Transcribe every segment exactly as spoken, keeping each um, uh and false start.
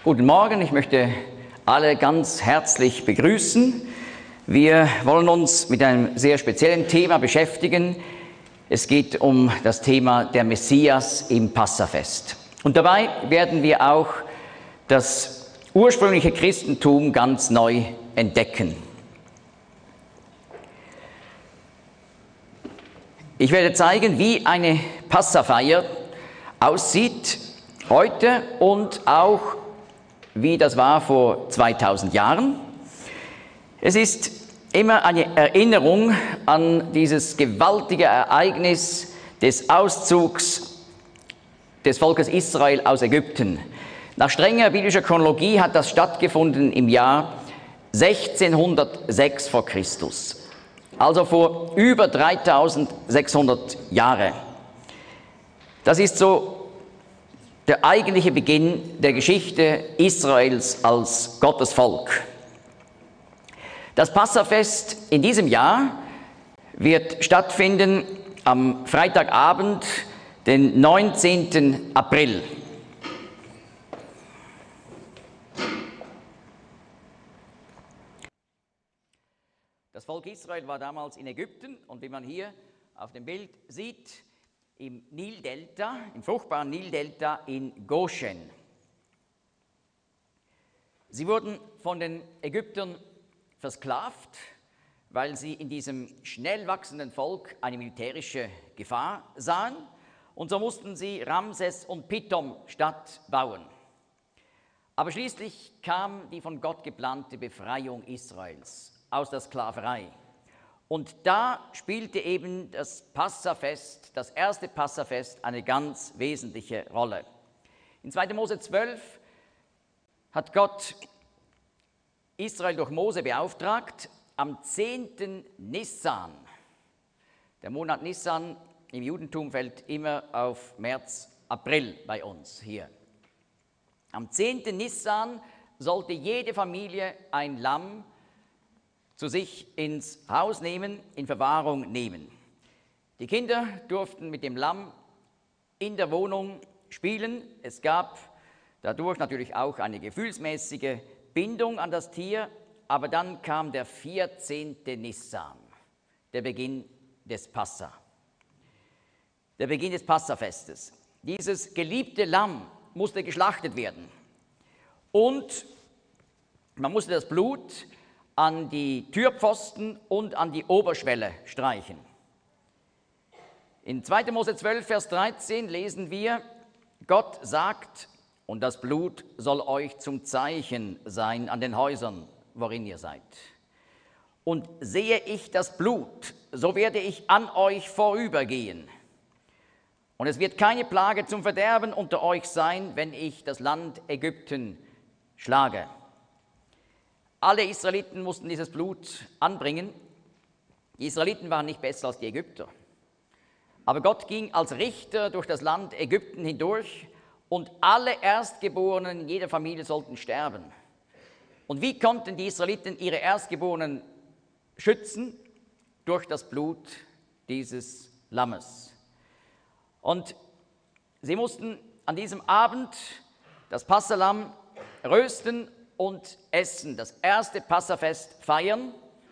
Guten Morgen, ich möchte alle ganz herzlich begrüßen. Wir wollen uns mit einem sehr speziellen Thema beschäftigen. Es geht um das Thema der Messias im Passafest. Und dabei werden wir auch das ursprüngliche Christentum ganz neu entdecken. Ich werde zeigen, wie eine Passafeier aussieht heute und auch wie das war vor zweitausend Jahren. Es ist immer eine Erinnerung an dieses gewaltige Ereignis des Auszugs des Volkes Israel aus Ägypten. Nach strenger biblischer Chronologie hat das stattgefunden im Jahr sechzehnhundertsechs vor Christus, also vor über dreitausendsechshundert Jahren. Das ist so der eigentliche Beginn der Geschichte Israels als Gottes Volk. Das Passafest in diesem Jahr wird stattfinden am Freitagabend, den neunzehnten April. Das Volk Israel war damals in Ägypten und wie man hier auf dem Bild sieht, im Nildelta, im fruchtbaren Nildelta in Goshen. Sie wurden von den Ägyptern versklavt, weil sie in diesem schnell wachsenden Volk eine militärische Gefahr sahen, und so mussten sie Ramses und Pithom Stadt bauen. Aber schließlich kam die von Gott geplante Befreiung Israels aus der Sklaverei. Und da spielte eben das Passafest, das erste Passafest, eine ganz wesentliche Rolle. In zweiter Mose zwölf hat Gott Israel durch Mose beauftragt, am zehnten Nissan, der Monat Nissan im Judentum fällt immer auf März, April bei uns hier. Am zehnten Nissan sollte jede Familie ein Lamm zu sich ins Haus nehmen, in Verwahrung nehmen. Die Kinder durften mit dem Lamm in der Wohnung spielen. Es gab dadurch natürlich auch eine gefühlsmäßige Bindung an das Tier, aber dann kam der vierzehnte Nissan, der Beginn des Passa, der Beginn des Passafestes. Dieses geliebte Lamm musste geschlachtet werden und man musste das Blut an die Türpfosten und an die Oberschwelle streichen. In zweiter Mose zwölf, Vers dreizehn lesen wir, Gott sagt, und das Blut soll euch zum Zeichen sein an den Häusern, worin ihr seid. Und sehe ich das Blut, so werde ich an euch vorübergehen. Und es wird keine Plage zum Verderben unter euch sein, wenn ich das Land Ägypten schlage. Alle Israeliten mussten dieses Blut anbringen. Die Israeliten waren nicht besser als die Ägypter. Aber Gott ging als Richter durch das Land Ägypten hindurch und alle Erstgeborenen in jeder Familie sollten sterben. Und wie konnten die Israeliten ihre Erstgeborenen schützen? Durch das Blut dieses Lammes. Und sie mussten an diesem Abend das Passalamm rösten und essen, das erste Passafest feiern.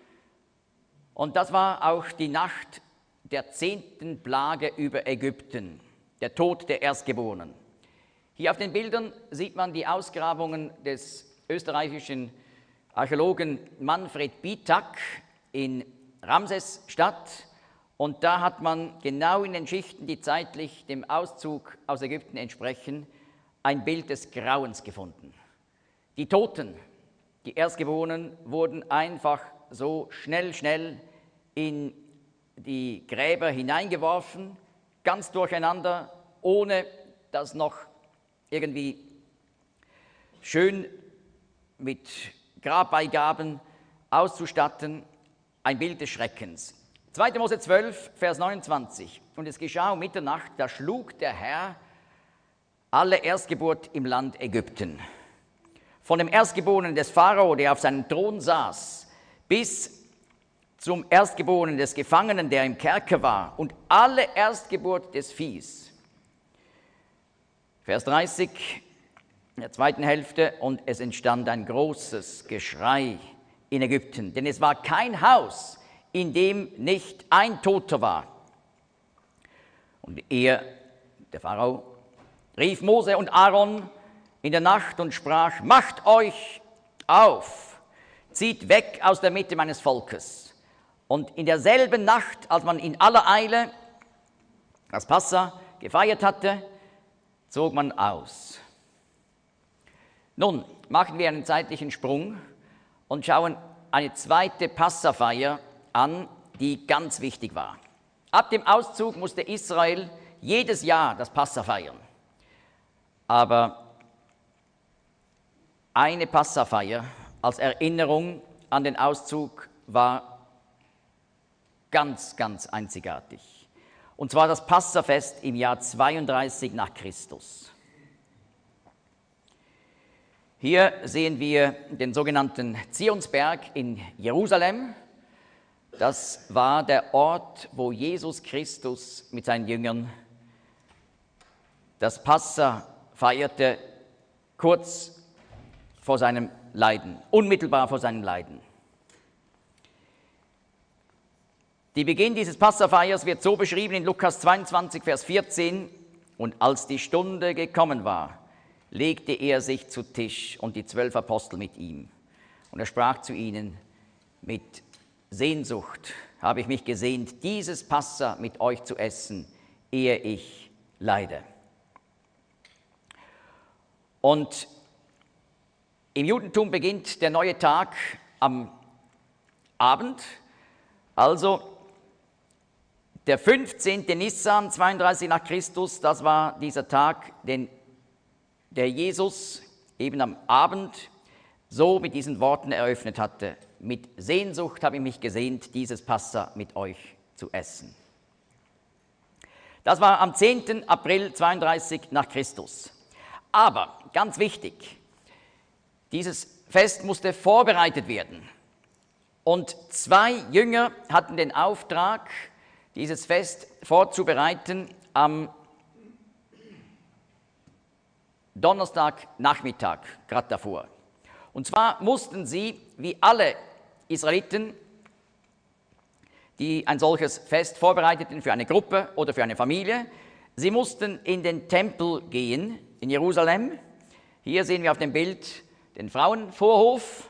Und das war auch die Nacht der zehnten Plage über Ägypten, der Tod der Erstgeborenen. Hier auf den Bildern sieht man die Ausgrabungen des österreichischen Archäologen Manfred Bietak in Ramsesstadt. Und da hat man genau in den Schichten, die zeitlich dem Auszug aus Ägypten entsprechen, ein Bild des Grauens gefunden. Die Toten, die Erstgeborenen, wurden einfach so schnell, schnell in die Gräber hineingeworfen, ganz durcheinander, ohne das noch irgendwie schön mit Grabbeigaben auszustatten, ein Bild des Schreckens. zweiter Mose zwölf, Vers neunundzwanzig. Und es geschah um Mitternacht, da schlug der Herr alle Erstgeburt im Land Ägypten. Von dem Erstgeborenen des Pharao, der auf seinem Thron saß, bis zum Erstgeborenen des Gefangenen, der im Kerker war, und alle Erstgeburt des Viehs. Vers dreißig, in der zweiten Hälfte, und es entstand ein großes Geschrei in Ägypten, denn es war kein Haus, in dem nicht ein Toter war. Und er, der Pharao, rief Mose und Aaron in der Nacht und sprach: Macht euch auf, zieht weg aus der Mitte meines Volkes. Und in derselben Nacht, als man in aller Eile das Passa gefeiert hatte, zog man aus. Nun machen wir einen zeitlichen Sprung und schauen eine zweite Passafeier an, die ganz wichtig war. Ab dem Auszug musste Israel jedes Jahr das Passa feiern. Aber eine Passafeier als Erinnerung an den Auszug war ganz, ganz einzigartig. Und zwar das Passafest im Jahr zweiunddreißig nach Christus. Hier sehen wir den sogenannten Zionsberg in Jerusalem. Das war der Ort, wo Jesus Christus mit seinen Jüngern das Passa feierte, kurz vor seinem Leiden, unmittelbar vor seinem Leiden. Der Beginn dieses Passafeiers wird so beschrieben in Lukas zweiundzwanzig, Vers vierzehn: Und als die Stunde gekommen war, legte er sich zu Tisch und die zwölf Apostel mit ihm. Und er sprach zu ihnen: Mit Sehnsucht habe ich mich gesehnt, dieses Passa mit euch zu essen, ehe ich leide. Und im Judentum beginnt der neue Tag am Abend, also der fünfzehnte Nissan, zweiunddreißig nach Christus, das war dieser Tag, den der Jesus eben am Abend so mit diesen Worten eröffnet hatte: Mit Sehnsucht habe ich mich gesehnt, dieses Passa mit euch zu essen. Das war am zehnten April zweiunddreißig nach Christus. Aber, ganz wichtig, dieses Fest musste vorbereitet werden. Und zwei Jünger hatten den Auftrag, dieses Fest vorzubereiten am Donnerstagnachmittag, gerade davor. Und zwar mussten sie, wie alle Israeliten, die ein solches Fest vorbereiteten für eine Gruppe oder für eine Familie, sie mussten in den Tempel gehen in Jerusalem. Hier sehen wir auf dem Bild den Frauenvorhof.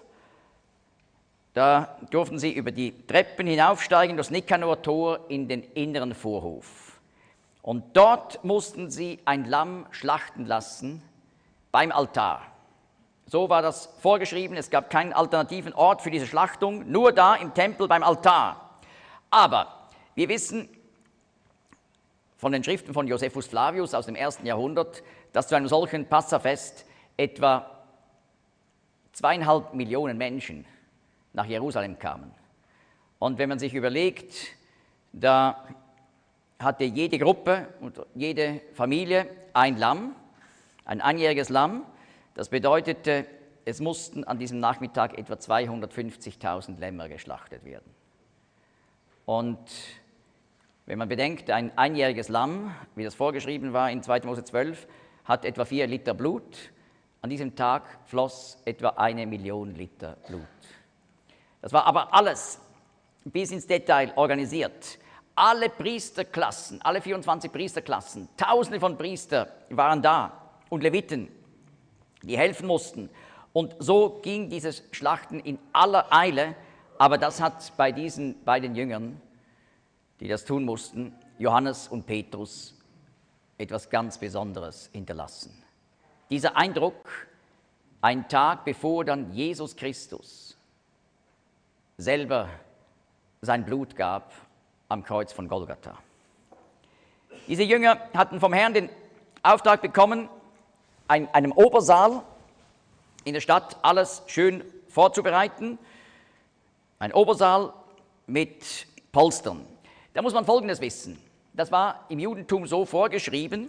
Da durften sie über die Treppen hinaufsteigen, das Nikanor-Tor, in den inneren Vorhof. Und dort mussten sie ein Lamm schlachten lassen beim Altar. So war das vorgeschrieben, es gab keinen alternativen Ort für diese Schlachtung, nur da im Tempel beim Altar. Aber wir wissen von den Schriften von Josephus Flavius aus dem ersten Jahrhundert, dass zu einem solchen Passafest etwa zweieinhalb Millionen Menschen nach Jerusalem kamen. Und wenn man sich überlegt, da hatte jede Gruppe und jede Familie ein Lamm, ein einjähriges Lamm. Das bedeutete, es mussten an diesem Nachmittag etwa zweihundertfünfzigtausend Lämmer geschlachtet werden. Und wenn man bedenkt, ein einjähriges Lamm, wie das vorgeschrieben war in zweiter Mose zwölf, hat etwa vier Liter Blut. An diesem Tag floss etwa eine Million Liter Blut. Das war aber alles bis ins Detail organisiert. Alle Priesterklassen, alle vierundzwanzig Priesterklassen, Tausende von Priestern waren da und Leviten, die helfen mussten. Und so ging dieses Schlachten in aller Eile, aber das hat bei diesen beiden Jüngern, die das tun mussten, Johannes und Petrus, etwas ganz Besonderes hinterlassen. Dieser Eindruck, ein Tag bevor dann Jesus Christus selber sein Blut gab am Kreuz von Golgatha. Diese Jünger hatten vom Herrn den Auftrag bekommen, ein, einem Obersaal in der Stadt alles schön vorzubereiten. Ein Obersaal mit Polstern. Da muss man Folgendes wissen. Das war im Judentum so vorgeschrieben,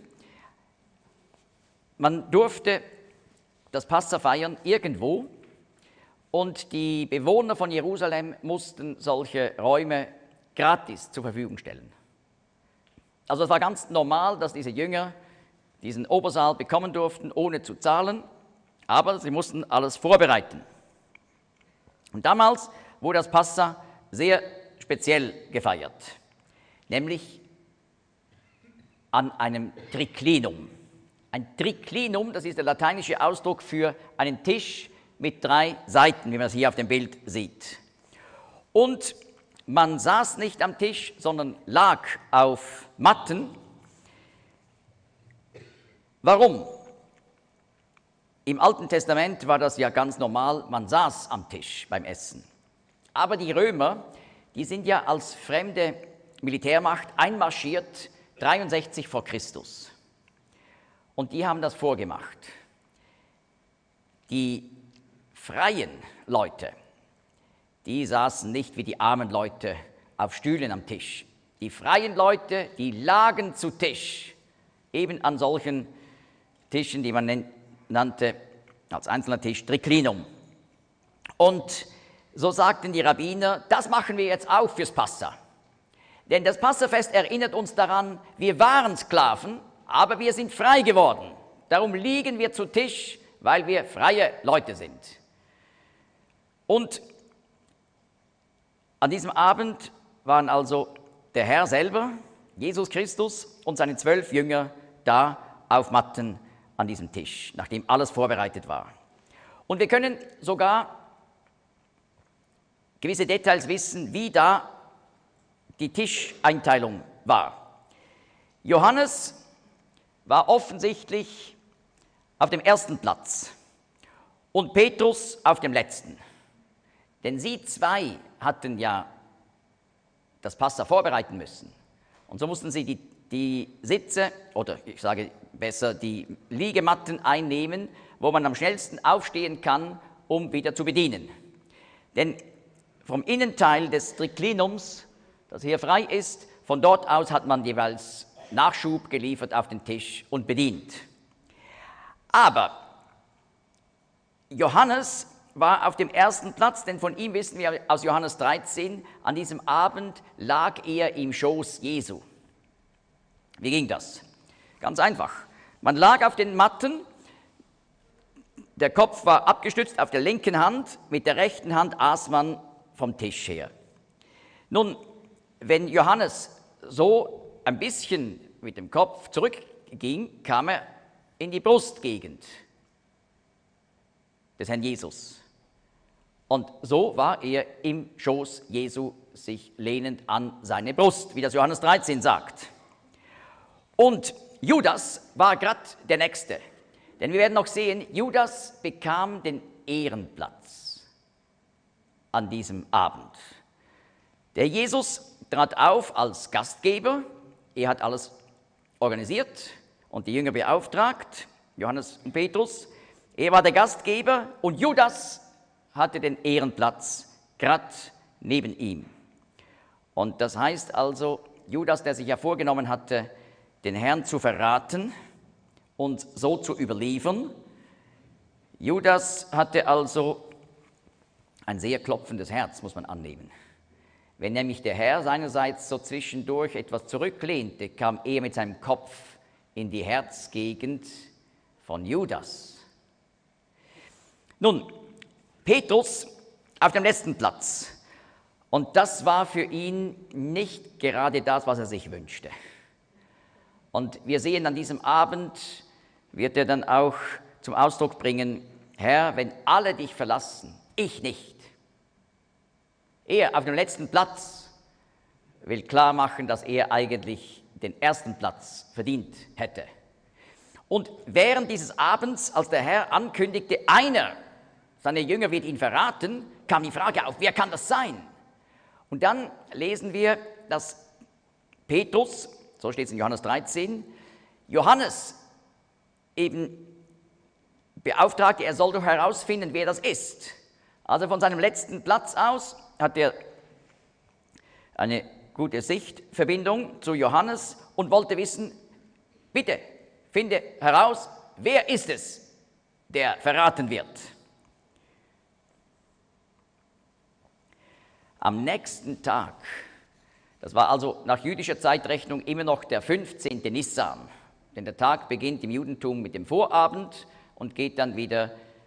man durfte das Passa feiern irgendwo und die Bewohner von Jerusalem mussten solche Räume gratis zur Verfügung stellen. Also es war ganz normal, dass diese Jünger diesen Obersaal bekommen durften, ohne zu zahlen. Aber sie mussten alles vorbereiten. Und damals wurde das Passa sehr speziell gefeiert, nämlich an einem Triclinum. Ein Triclinum, das ist der lateinische Ausdruck für einen Tisch mit drei Seiten, wie man es hier auf dem Bild sieht. Und man saß nicht am Tisch, sondern lag auf Matten. Warum? Im Alten Testament war das ja ganz normal, man saß am Tisch beim Essen. Aber die Römer, die sind ja als fremde Militärmacht einmarschiert, dreiundsechzig vor Christus. Und die haben das vorgemacht. Die freien Leute, die saßen nicht wie die armen Leute auf Stühlen am Tisch. Die freien Leute, die lagen zu Tisch, eben an solchen Tischen, die man nannte als einzelner Tisch Triclinum. Und so sagten die Rabbiner, das machen wir jetzt auch fürs Passa. Denn das Passafest erinnert uns daran, wir waren Sklaven, aber wir sind frei geworden. Darum liegen wir zu Tisch, weil wir freie Leute sind. Und an diesem Abend waren also der Herr selber, Jesus Christus und seine zwölf Jünger da auf Matten an diesem Tisch, nachdem alles vorbereitet war. Und wir können sogar gewisse Details wissen, wie da die Tischeinteilung war. Johannes war offensichtlich auf dem ersten Platz und Petrus auf dem letzten. Denn sie zwei hatten ja das Passa vorbereiten müssen. Und so mussten sie die, die Sitze, oder ich sage besser, die Liegematten einnehmen, wo man am schnellsten aufstehen kann, um wieder zu bedienen. Denn vom Innenteil des Triclinums, das hier frei ist, von dort aus hat man jeweils Nachschub geliefert auf den Tisch und bedient. Aber Johannes war auf dem ersten Platz, denn von ihm wissen wir aus Johannes dreizehn, an diesem Abend lag er im Schoß Jesu. Wie ging das? Ganz einfach. Man lag auf den Matten, der Kopf war abgestützt auf der linken Hand, mit der rechten Hand aß man vom Tisch her. Nun, wenn Johannes so ein bisschen mit dem Kopf zurückging, kam er in die Brustgegend des Herrn Jesus. Und so war er im Schoß Jesu, sich lehnend an seine Brust, wie das Johannes dreizehn sagt. Und Judas war gerade der Nächste. Denn wir werden noch sehen, Judas bekam den Ehrenplatz an diesem Abend. Der Jesus trat auf als Gastgeber, er hat alles organisiert und die Jünger beauftragt, Johannes und Petrus. Er war der Gastgeber und Judas hatte den Ehrenplatz gerade neben ihm. Und das heißt also, Judas, der sich ja vorgenommen hatte, den Herrn zu verraten und so zu überliefern, Judas hatte also ein sehr klopfendes Herz, muss man annehmen. Wenn nämlich der Herr seinerseits so zwischendurch etwas zurücklehnte, kam er mit seinem Kopf in die Herzgegend von Judas. Nun, Petrus auf dem letzten Platz. Und das war für ihn nicht gerade das, was er sich wünschte. Und wir sehen, an diesem Abend wird er dann auch zum Ausdruck bringen, Herr, wenn alle dich verlassen, ich nicht. Er auf dem letzten Platz will klar machen, dass er eigentlich den ersten Platz verdient hätte. Und während dieses Abends, als der Herr ankündigte, einer seiner Jünger wird ihn verraten, kam die Frage auf, wer kann das sein? Und dann lesen wir, dass Petrus, so steht es in Johannes dreizehn, Johannes eben beauftragte, er soll doch herausfinden, wer das ist. Also von seinem letzten Platz aus hat er eine gute Sichtverbindung zu Johannes und wollte wissen, bitte, finde heraus, wer ist es, der verraten wird. Am nächsten Tag, das war also nach jüdischer Zeitrechnung immer noch der fünfzehnte Nissan, denn der Tag beginnt im Judentum mit dem Vorabend und geht dann wieder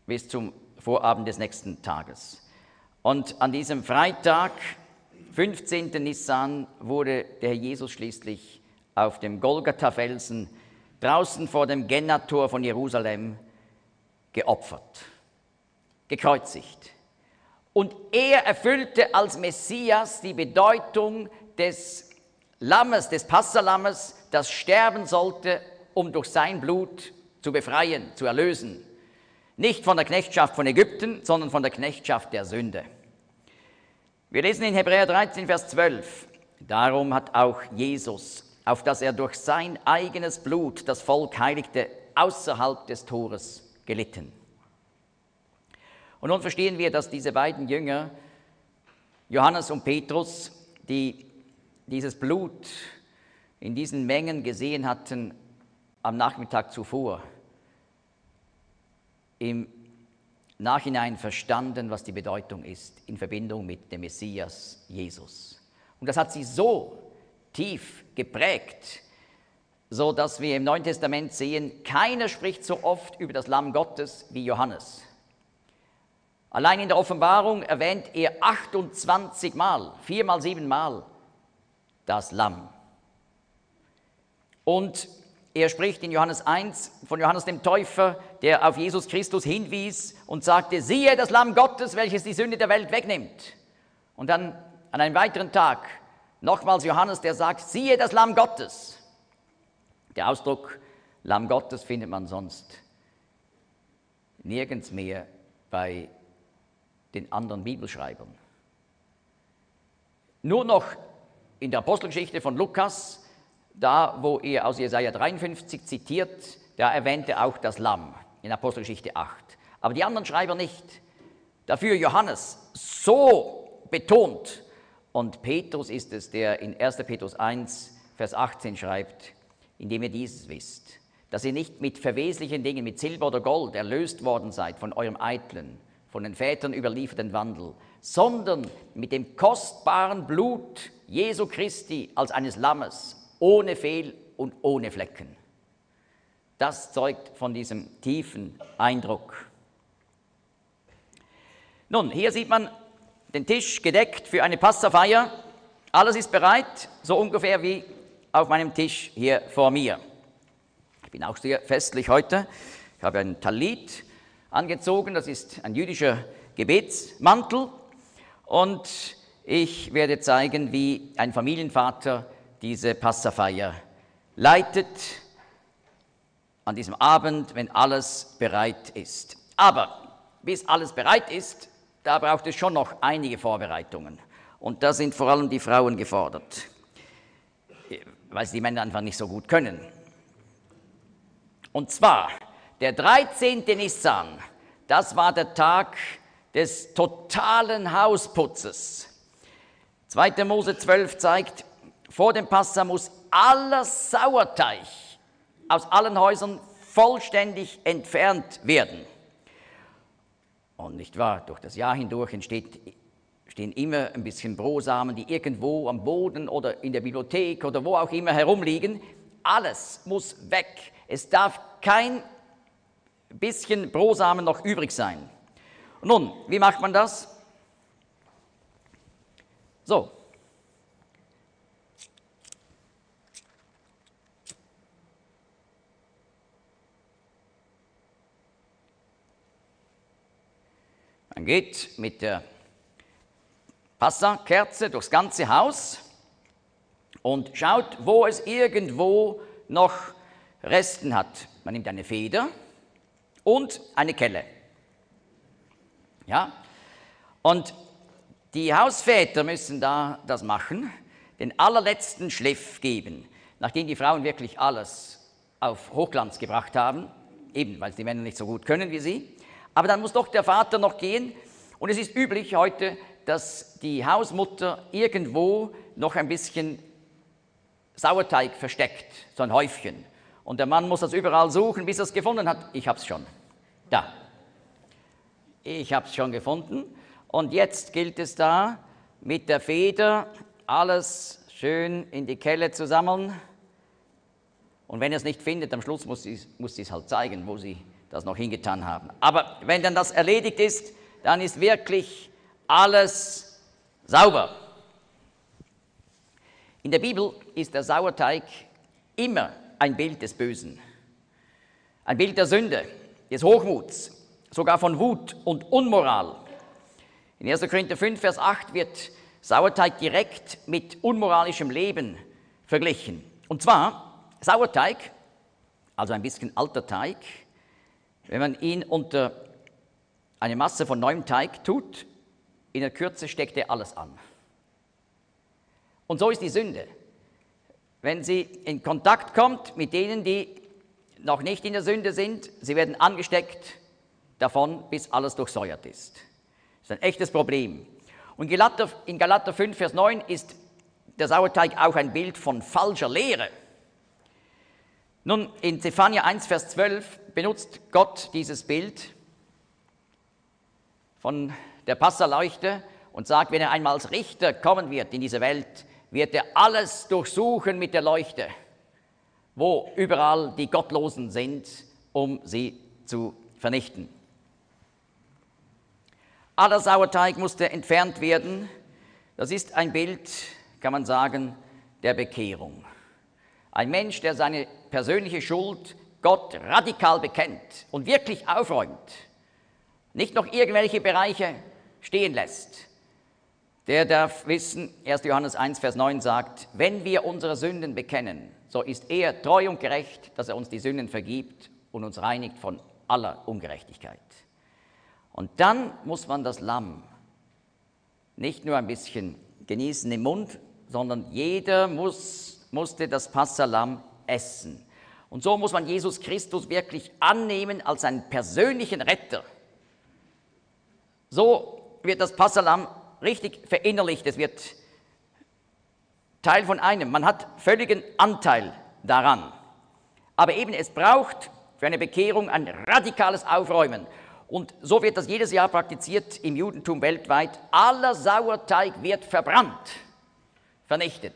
bis zum Vorabend des nächsten Tages. Und an diesem Freitag, fünfzehnten Nissan, wurde der Herr Jesus schließlich auf dem Golgatha-Felsen draußen vor dem Gennator von Jerusalem geopfert, gekreuzigt. Und er erfüllte als Messias die Bedeutung des Lammes, des Passalammes, das sterben sollte, um durch sein Blut zu befreien, zu erlösen. Nicht von der Knechtschaft von Ägypten, sondern von der Knechtschaft der Sünde. Wir lesen in Hebräer dreizehn, Vers zwölf. Darum hat auch Jesus, auf dass er durch sein eigenes Blut das Volk heiligte, außerhalb des Tores gelitten. Und nun verstehen wir, dass diese beiden Jünger, Johannes und Petrus, die dieses Blut in diesen Mengen gesehen hatten am Nachmittag zuvor, im Nachhinein verstanden, was die Bedeutung ist in Verbindung mit dem Messias Jesus. Und das hat sie so tief geprägt, so dass wir im Neuen Testament sehen, keiner spricht so oft über das Lamm Gottes wie Johannes. Allein in der Offenbarung erwähnt er achtundzwanzig Mal, viermal, siebenmal das Lamm. Und er spricht in Johannes eins von Johannes dem Täufer, der auf Jesus Christus hinwies und sagte, siehe das Lamm Gottes, welches die Sünde der Welt wegnimmt. Und dann an einem weiteren Tag nochmals Johannes, der sagt, siehe das Lamm Gottes. Der Ausdruck Lamm Gottes findet man sonst nirgends mehr bei den anderen Bibelschreibern. Nur noch in der Apostelgeschichte von Lukas, da wo er aus Jesaja dreiundfünfzig zitiert, da erwähnt er auch das Lamm in Apostelgeschichte acht. Aber die anderen Schreiber nicht. Dafür Johannes so betont. Und Petrus ist es, der in erster Petrus eins, Vers achtzehn schreibt, indem ihr dieses wisst, dass ihr nicht mit verweslichen Dingen, mit Silber oder Gold erlöst worden seid von eurem eitlen, von den Vätern überlieferten Wandel, sondern mit dem kostbaren Blut Jesu Christi als eines Lammes, ohne Fehl und ohne Flecken. Das zeugt von diesem tiefen Eindruck. Nun, hier sieht man den Tisch gedeckt für eine Passafeier. Alles ist bereit, so ungefähr wie auf meinem Tisch hier vor mir. Ich bin auch sehr festlich heute. Ich habe einen Talit angezogen, das ist ein jüdischer Gebetsmantel. Und ich werde zeigen, wie ein Familienvater diese Passafeier leitet an diesem Abend, wenn alles bereit ist. Aber bis alles bereit ist, da braucht es schon noch einige Vorbereitungen. Und da sind vor allem die Frauen gefordert, weil sie die Männer einfach nicht so gut können. Und zwar, der dreizehnte Nissan, das war der Tag des totalen Hausputzes. zweiter Mose zwölf zeigt, vor dem Passa muss aller Sauerteig aus allen Häusern vollständig entfernt werden. Und nicht wahr, durch das Jahr hindurch entsteht, stehen immer ein bisschen Brosamen, die irgendwo am Boden oder in der Bibliothek oder wo auch immer herumliegen. Alles muss weg. Es darf kein bisschen Brosamen noch übrig sein. Und nun, wie macht man das? So. Man geht mit der Passakerze durchs ganze Haus und schaut, wo es irgendwo noch Resten hat. Man nimmt eine Feder und eine Kelle. Ja? Und die Hausväter müssen da das machen, den allerletzten Schliff geben, nachdem die Frauen wirklich alles auf Hochglanz gebracht haben, eben weil es die Männer nicht so gut können wie sie. Aber dann muss doch der Vater noch gehen. Und es ist üblich heute, dass die Hausmutter irgendwo noch ein bisschen Sauerteig versteckt, so ein Häufchen. Und der Mann muss das überall suchen, bis er es gefunden hat. Ich habe es schon. Da. Ich habe es schon gefunden. Und jetzt gilt es da, mit der Feder alles schön in die Kelle zu sammeln. Und wenn er es nicht findet, am Schluss muss sie, muss sie es halt zeigen, wo sie das noch hingetan haben. Aber wenn dann das erledigt ist, dann ist wirklich alles sauber. In der Bibel ist der Sauerteig immer ein Bild des Bösen, ein Bild der Sünde, des Hochmuts, sogar von Wut und Unmoral. In erster Korinther fünf, Vers acht wird Sauerteig direkt mit unmoralischem Leben verglichen. Und zwar Sauerteig, also ein bisschen alter Teig, wenn man ihn unter eine Masse von neuem Teig tut, in der Kürze steckt er alles an. Und so ist die Sünde. Wenn sie in Kontakt kommt mit denen, die noch nicht in der Sünde sind, sie werden angesteckt davon, bis alles durchsäuert ist. Das ist ein echtes Problem. Und in Galater fünf, Vers neun ist der Sauerteig auch ein Bild von falscher Lehre. Nun, in Zephania eins, Vers zwölf benutzt Gott dieses Bild von der Passaleuchte und sagt, wenn er einmal als Richter kommen wird in diese Welt, wird er alles durchsuchen mit der Leuchte, wo überall die Gottlosen sind, um sie zu vernichten. Aller Sauerteig musste entfernt werden. Das ist ein Bild, kann man sagen, der Bekehrung. Ein Mensch, der seine persönliche Schuld Gott radikal bekennt und wirklich aufräumt, nicht noch irgendwelche Bereiche stehen lässt, der darf wissen, erster Johannes eins, Vers neun sagt, wenn wir unsere Sünden bekennen, so ist er treu und gerecht, dass er uns die Sünden vergibt und uns reinigt von aller Ungerechtigkeit. Und dann muss man das Lamm nicht nur ein bisschen genießen im Mund, sondern jeder muss, musste das Passalamm essen. Und so muss man Jesus Christus wirklich annehmen als seinen persönlichen Retter. So wird das Passalamm richtig verinnerlicht, es wird Teil von einem. Man hat völligen Anteil daran. Aber eben, es braucht für eine Bekehrung ein radikales Aufräumen. Und so wird das jedes Jahr praktiziert im Judentum weltweit. Aller Sauerteig wird verbrannt, vernichtet.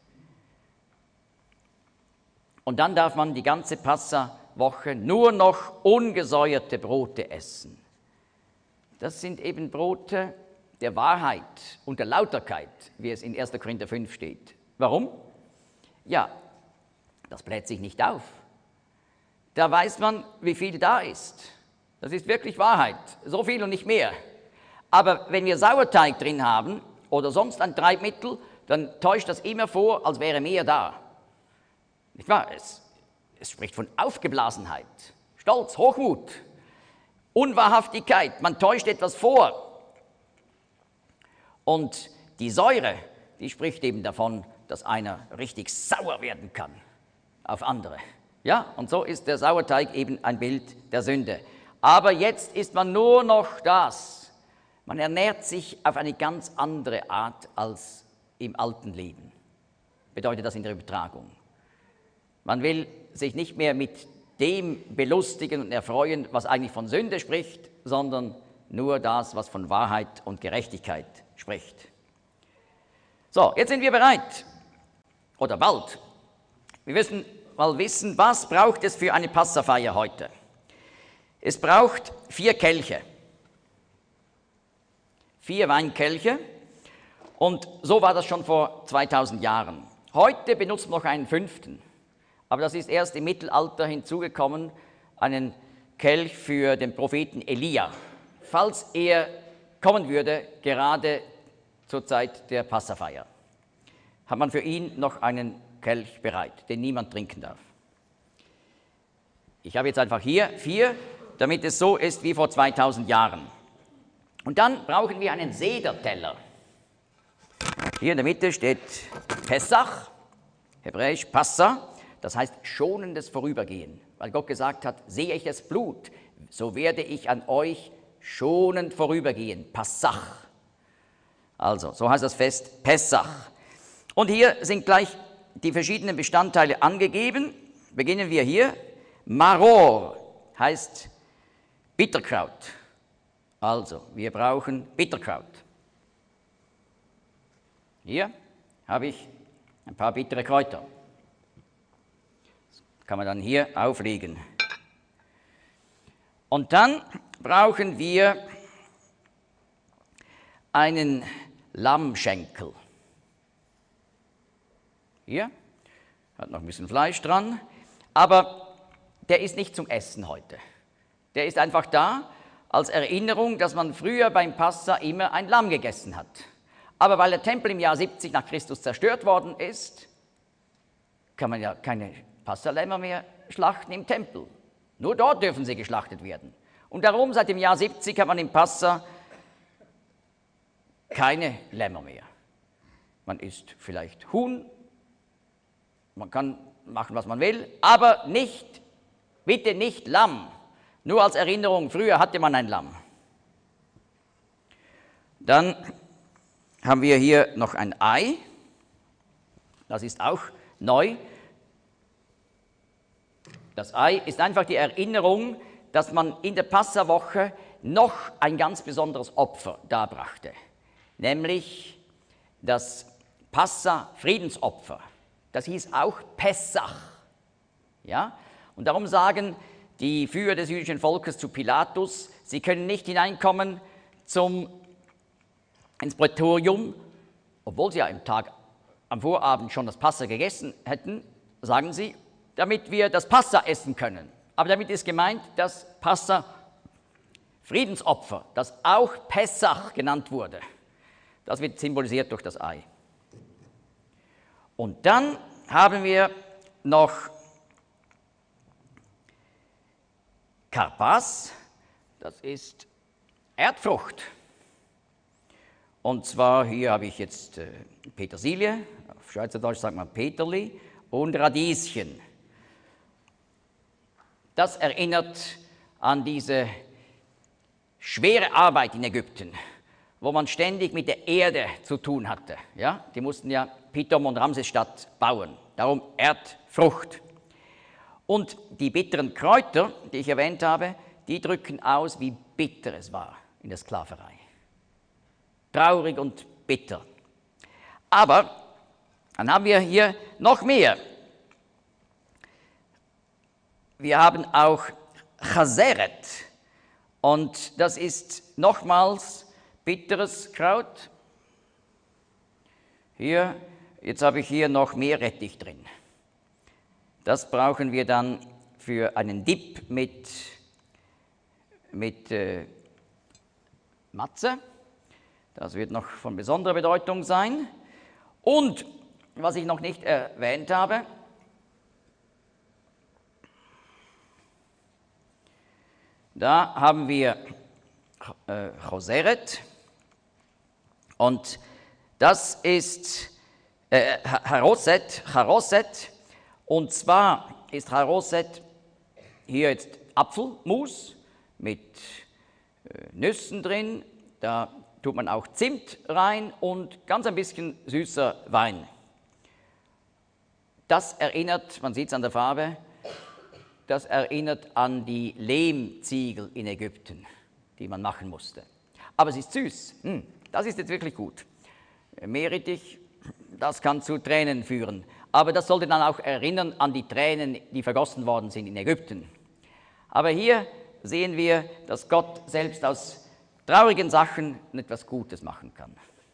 Und dann darf man die ganze Passawoche nur noch ungesäuerte Brote essen. Das sind eben Brote der Wahrheit und der Lauterkeit, wie es in erster Korinther fünf steht. Warum? Ja, das bläht sich nicht auf. Da weiß man, wie viel da ist. Das ist wirklich Wahrheit, so viel und nicht mehr. Aber wenn wir Sauerteig drin haben oder sonst ein Treibmittel, dann täuscht das immer vor, als wäre mehr da. Nicht wahr? Es, es spricht von Aufgeblasenheit, Stolz, Hochmut, Unwahrhaftigkeit. Man täuscht etwas vor. Und die Säure, die spricht eben davon, dass einer richtig sauer werden kann auf andere. Ja, und so ist der Sauerteig eben ein Bild der Sünde. Aber jetzt ist man nur noch das. Man ernährt sich auf eine ganz andere Art als im alten Leben. Bedeutet das in der Übertragung. Man will sich nicht mehr mit dem belustigen und erfreuen, was eigentlich von Sünde spricht, sondern nur das, was von Wahrheit und Gerechtigkeit spricht. So, jetzt sind wir bereit. Oder bald. Wir müssen mal wissen, was braucht es für eine Passafeier heute? Es braucht vier Kelche, vier Weinkelche und so war das schon vor zweitausend Jahren. Heute benutzt man noch einen fünften, aber das ist erst im Mittelalter hinzugekommen, einen Kelch für den Propheten Elia, falls er kommen würde, gerade zur Zeit der Passafeier. Hat man für ihn noch einen Kelch bereit, den niemand trinken darf. Ich habe jetzt einfach hier vier, damit es so ist wie vor zweitausend Jahren. Und dann brauchen wir einen Sederteller. Hier in der Mitte steht Pessach, hebräisch Passa, das heißt schonendes Vorübergehen. Weil Gott gesagt hat, sehe ich das Blut, so werde ich an euch schonend vorübergehen. Passach. Also, so heißt das Fest Pessach. Und hier sind gleich die verschiedenen Bestandteile angegeben. Beginnen wir hier. Maror heißt Bitterkraut. Also, wir brauchen Bitterkraut. Hier habe ich ein paar bittere Kräuter. Das kann man dann hier auflegen. Und dann brauchen wir einen Lammschenkel. Hier, hat noch ein bisschen Fleisch dran, aber der ist nicht zum Essen heute. Der ist einfach da als Erinnerung, dass man früher beim Passa immer ein Lamm gegessen hat. Aber weil der Tempel im Jahr siebzig nach Christus zerstört worden ist, kann man ja keine Passalämmer mehr schlachten im Tempel. Nur dort dürfen sie geschlachtet werden. Und darum, seit dem Jahr siebzig, hat man im Passa keine Lämmer mehr. Man isst vielleicht Huhn, man kann machen, was man will, aber nicht, bitte nicht Lamm. Nur als Erinnerung, früher hatte man ein Lamm. Dann haben wir hier noch ein Ei, das ist auch neu. Das Ei ist einfach die Erinnerung, dass man in der Passawoche noch ein ganz besonderes Opfer darbrachte, nämlich das Passa-Friedensopfer. Das hieß auch Pessach. Ja? Und darum sagen die Führer des jüdischen Volkes zu Pilatus, sie können nicht hineinkommen zum, ins Prätorium, obwohl sie ja am Tag, am Vorabend schon das Passa gegessen hätten, sagen sie, damit wir das Passa essen können. Aber damit ist gemeint das Passa-Friedensopfer, das auch Pessach genannt wurde. Das wird symbolisiert durch das Ei. Und dann haben wir noch Karpas, das ist Erdfrucht. Und zwar hier habe ich jetzt äh, Petersilie, auf Schweizerdeutsch sagt man Peterli, und Radieschen. Das erinnert an diese schwere Arbeit in Ägypten, wo man ständig mit der Erde zu tun hatte. Ja? Die mussten ja Pithom und Ramsesstadt bauen, darum Erdfrucht. Und die bitteren Kräuter, die ich erwähnt habe, die drücken aus, wie bitter es war in der Sklaverei. Traurig und bitter. Aber dann haben wir hier noch mehr. Wir haben auch Chaseret. Und das ist nochmals bitteres Kraut. Hier, jetzt habe ich hier noch Meerrettich drin. Das brauchen wir dann für einen Dip mit, mit äh, Matze. Das wird noch von besonderer Bedeutung sein. Und, was ich noch nicht erwähnt habe, da haben wir äh, Choseret. Und das ist äh, Charoset, Charoset. Und zwar ist Charoset hier jetzt Apfelmus mit äh, Nüssen drin. Da tut man auch Zimt rein und ganz ein bisschen süßer Wein. Das erinnert, man sieht es an der Farbe, das erinnert an die Lehmziegel in Ägypten, die man machen musste. Aber es ist süß, hm, das ist jetzt wirklich gut. Meerrettich, das kann zu Tränen führen. Aber das sollte dann auch erinnern an die Tränen, die vergossen worden sind in Ägypten. Aber hier sehen wir, dass Gott selbst aus traurigen Sachen etwas Gutes machen kann.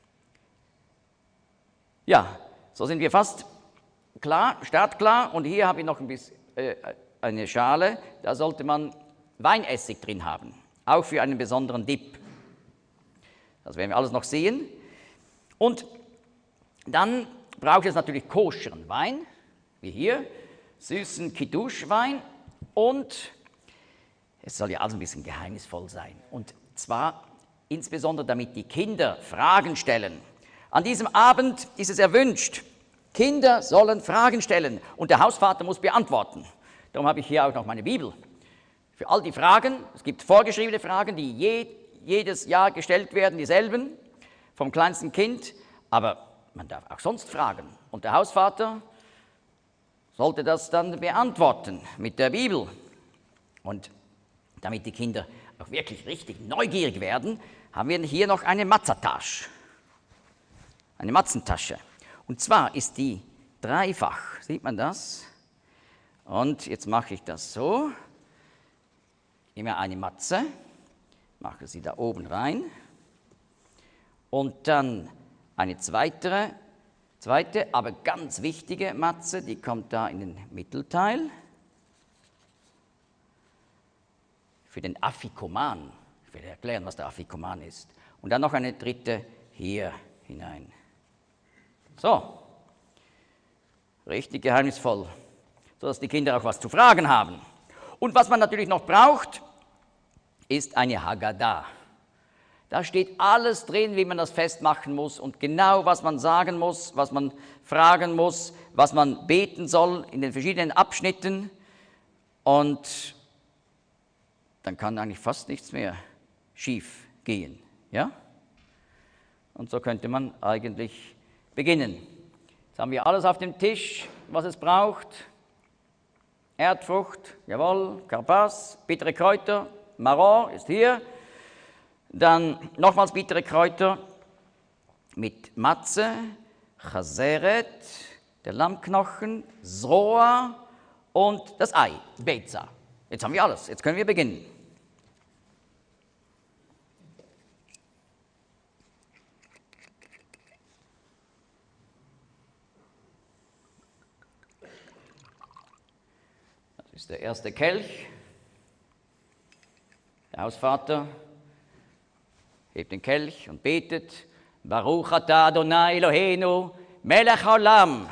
Ja, so sind wir fast klar, startklar. Und hier habe ich noch ein bisschen, äh, eine Schale, da sollte man Weinessig drin haben, auch für einen besonderen Dip. Das werden wir alles noch sehen. Und dann braucht es natürlich koscheren Wein, wie hier, süßen Kiddush-Wein, und es soll ja alles ein bisschen geheimnisvoll sein. Und zwar insbesondere, damit die Kinder Fragen stellen. An diesem Abend ist es erwünscht, Kinder sollen Fragen stellen und der Hausvater muss beantworten. Darum habe ich hier auch noch meine Bibel. Für all die Fragen, es gibt vorgeschriebene Fragen, die je, jedes Jahr gestellt werden, dieselben, vom kleinsten Kind, aber man darf auch sonst fragen. Und der Hausvater sollte das dann beantworten mit der Bibel. Und damit die Kinder auch wirklich richtig neugierig werden, haben wir hier noch eine Matzatasch, eine Matzentasche. Und zwar ist die dreifach, sieht man das? Und jetzt mache ich das so. nehme eine Matze, mache sie da oben rein und dann eine zweite, zweite, aber ganz wichtige Matze, die kommt da in den Mittelteil. Für den Afikoman. Ich will erklären, was der Afikoman ist. Und dann noch eine dritte hier hinein. So, richtig geheimnisvoll, sodass die Kinder auch was zu fragen haben. Und was man natürlich noch braucht, ist eine Haggadah. Da steht alles drin, wie man das Fest machen muss und genau, was man sagen muss, was man fragen muss, was man beten soll in den verschiedenen Abschnitten. Und dann kann eigentlich fast nichts mehr schief gehen. Ja? Und so könnte man eigentlich beginnen. Jetzt haben wir alles auf dem Tisch, was es braucht. Erdfrucht, jawohl, Karpas, bittere Kräuter, Maror ist hier. Dann nochmals bittere Kräuter mit Matze, Chaseret, der Lammknochen, Zroa und das Ei, Beza. Jetzt haben wir alles, jetzt können wir beginnen. Das ist der erste Kelch. Der Hausvater hebt den Kelch und betet, Baruch atah Adonai Eloheinu, Melech haolam,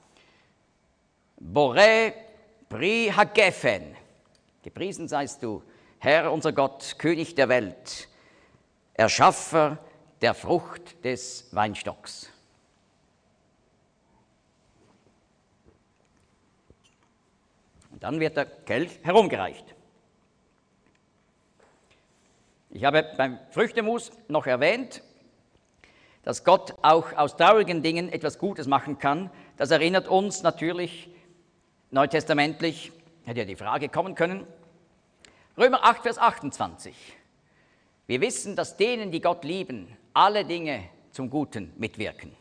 Boreh pri hagefen. Gepriesen seist du, Herr unser Gott, König der Welt, Erschaffer der Frucht des Weinstocks. Und dann wird der Kelch herumgereicht. Ich habe beim Früchtemus noch erwähnt, dass Gott auch aus traurigen Dingen etwas Gutes machen kann. Das erinnert uns natürlich neutestamentlich, hätte ja die Frage kommen können, Römer acht, Vers achtundzwanzig. Wir wissen, dass denen, die Gott lieben, alle Dinge zum Guten mitwirken.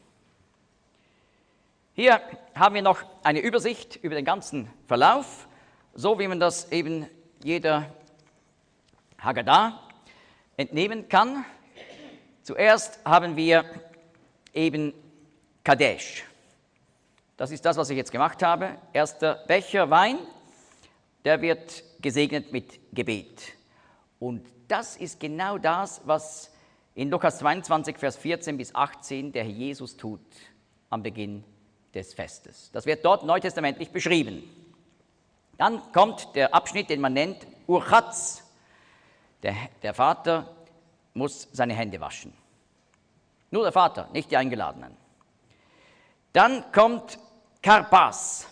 Hier haben wir noch eine Übersicht über den ganzen Verlauf, so wie man das eben jeder Haggadah entnehmen kann. Zuerst haben wir eben Kadesh. Das ist das, was ich jetzt gemacht habe. Erster Becher Wein, der wird gesegnet mit Gebet. Und das ist genau das, was in Lukas zweiundzwanzig, Vers vierzehn bis achtzehn der Herr Jesus tut am Beginn des Festes. Das wird dort neutestamentlich beschrieben. Dann kommt der Abschnitt, den man nennt Urchatz. Der, der Vater muss seine Hände waschen. Nur der Vater, nicht die Eingeladenen. Dann kommt Karpas.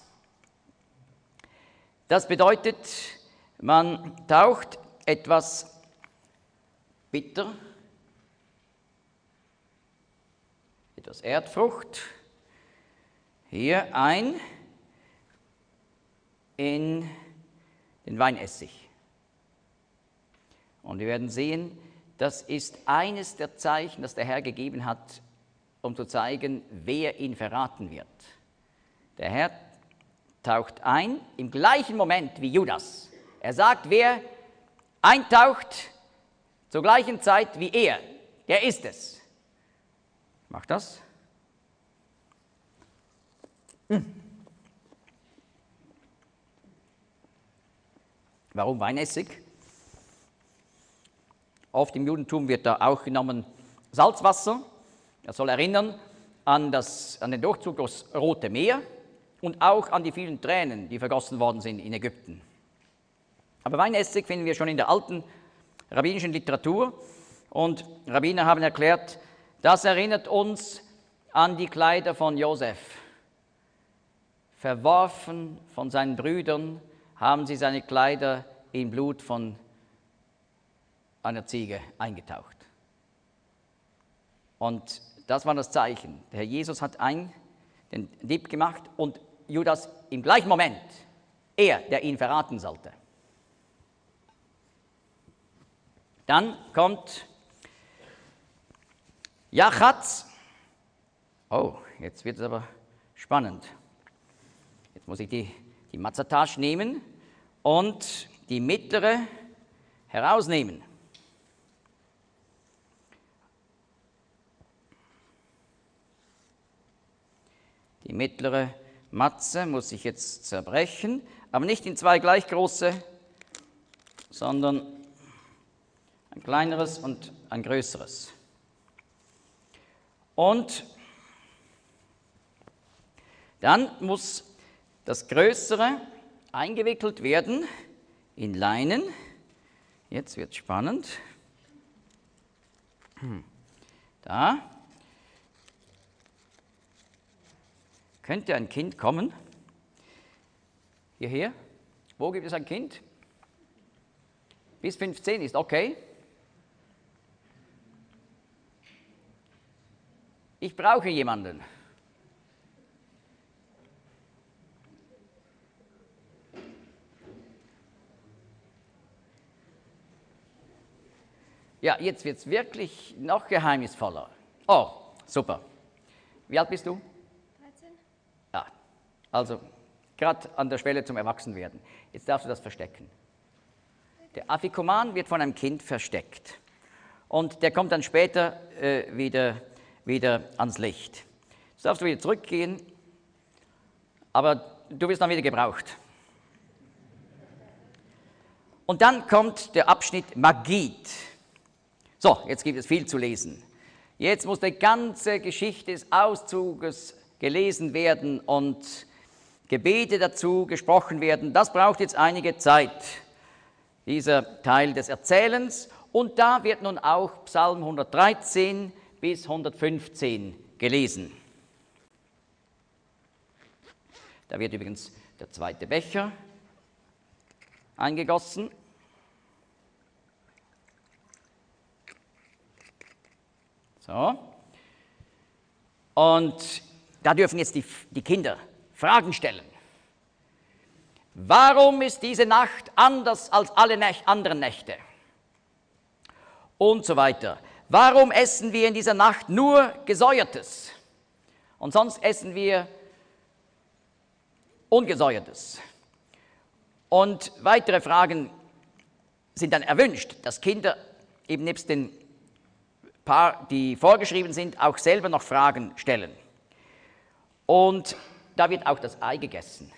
Das bedeutet, man taucht etwas bitter, etwas Erdfrucht hier ein in den Weinessig. Und wir werden sehen, das ist eines der Zeichen, das der Herr gegeben hat, um zu zeigen, wer ihn verraten wird. Der Herr taucht ein im gleichen Moment wie Judas. Er sagt, wer eintaucht zur gleichen Zeit wie er, der ist es. Macht das? Hm. Warum Weinessig? Oft im Judentum wird da auch genommen Salzwasser. Das soll erinnern an, das, an den Durchzug durchs Rote Meer und auch an die vielen Tränen, die vergossen worden sind in Ägypten. Aber Weinessig finden wir schon in der alten rabbinischen Literatur. Und Rabbiner haben erklärt, das erinnert uns an die Kleider von Josef. Verworfen von seinen Brüdern haben sie seine Kleider in Blut von einer Ziege eingetaucht. Und das war das Zeichen. Der Herr Jesus hat einen, den Dieb gemacht und Judas im gleichen Moment, er, der ihn verraten sollte. Dann kommt Jachatz. Oh, jetzt wird es aber spannend. Jetzt muss ich die, die Matzatasch nehmen und die mittlere herausnehmen. Die mittlere Matze muss ich jetzt zerbrechen, aber nicht in zwei gleich große, sondern ein kleineres und ein größeres. Und dann muss das Größere eingewickelt werden in Leinen. Jetzt wird es spannend. Da könnte ein Kind kommen. Hierher. Wo gibt es ein Kind? Bis fünfzehn ist okay. Ich brauche jemanden. Ja, jetzt wird es wirklich noch geheimnisvoller. Oh, super. Wie alt bist du? dreizehn. Ja, also gerade an der Schwelle zum Erwachsenwerden. Jetzt darfst du das verstecken. Der Afikoman wird von einem Kind versteckt. Und der kommt dann später äh, wieder, wieder ans Licht. Jetzt darfst du wieder zurückgehen, aber du wirst dann wieder gebraucht. Und dann kommt der Abschnitt Magid. So, jetzt gibt es viel zu lesen. Jetzt muss die ganze Geschichte des Auszuges gelesen werden und Gebete dazu gesprochen werden. Das braucht jetzt einige Zeit, dieser Teil des Erzählens. Und da wird nun auch Psalm hundertdreizehn bis hundertfünfzehn gelesen. Da wird übrigens der zweite Becher eingegossen. So. Und da dürfen jetzt die, die Kinder Fragen stellen. Warum ist diese Nacht anders als alle Näch- anderen Nächte? Und so weiter. Warum essen wir in dieser Nacht nur Gesäuertes? Und sonst essen wir Ungesäuertes. Und weitere Fragen sind dann erwünscht, dass Kinder eben nebst den paar, die vorgeschrieben sind, auch selber noch Fragen stellen. Und da wird auch das Ei gegessen.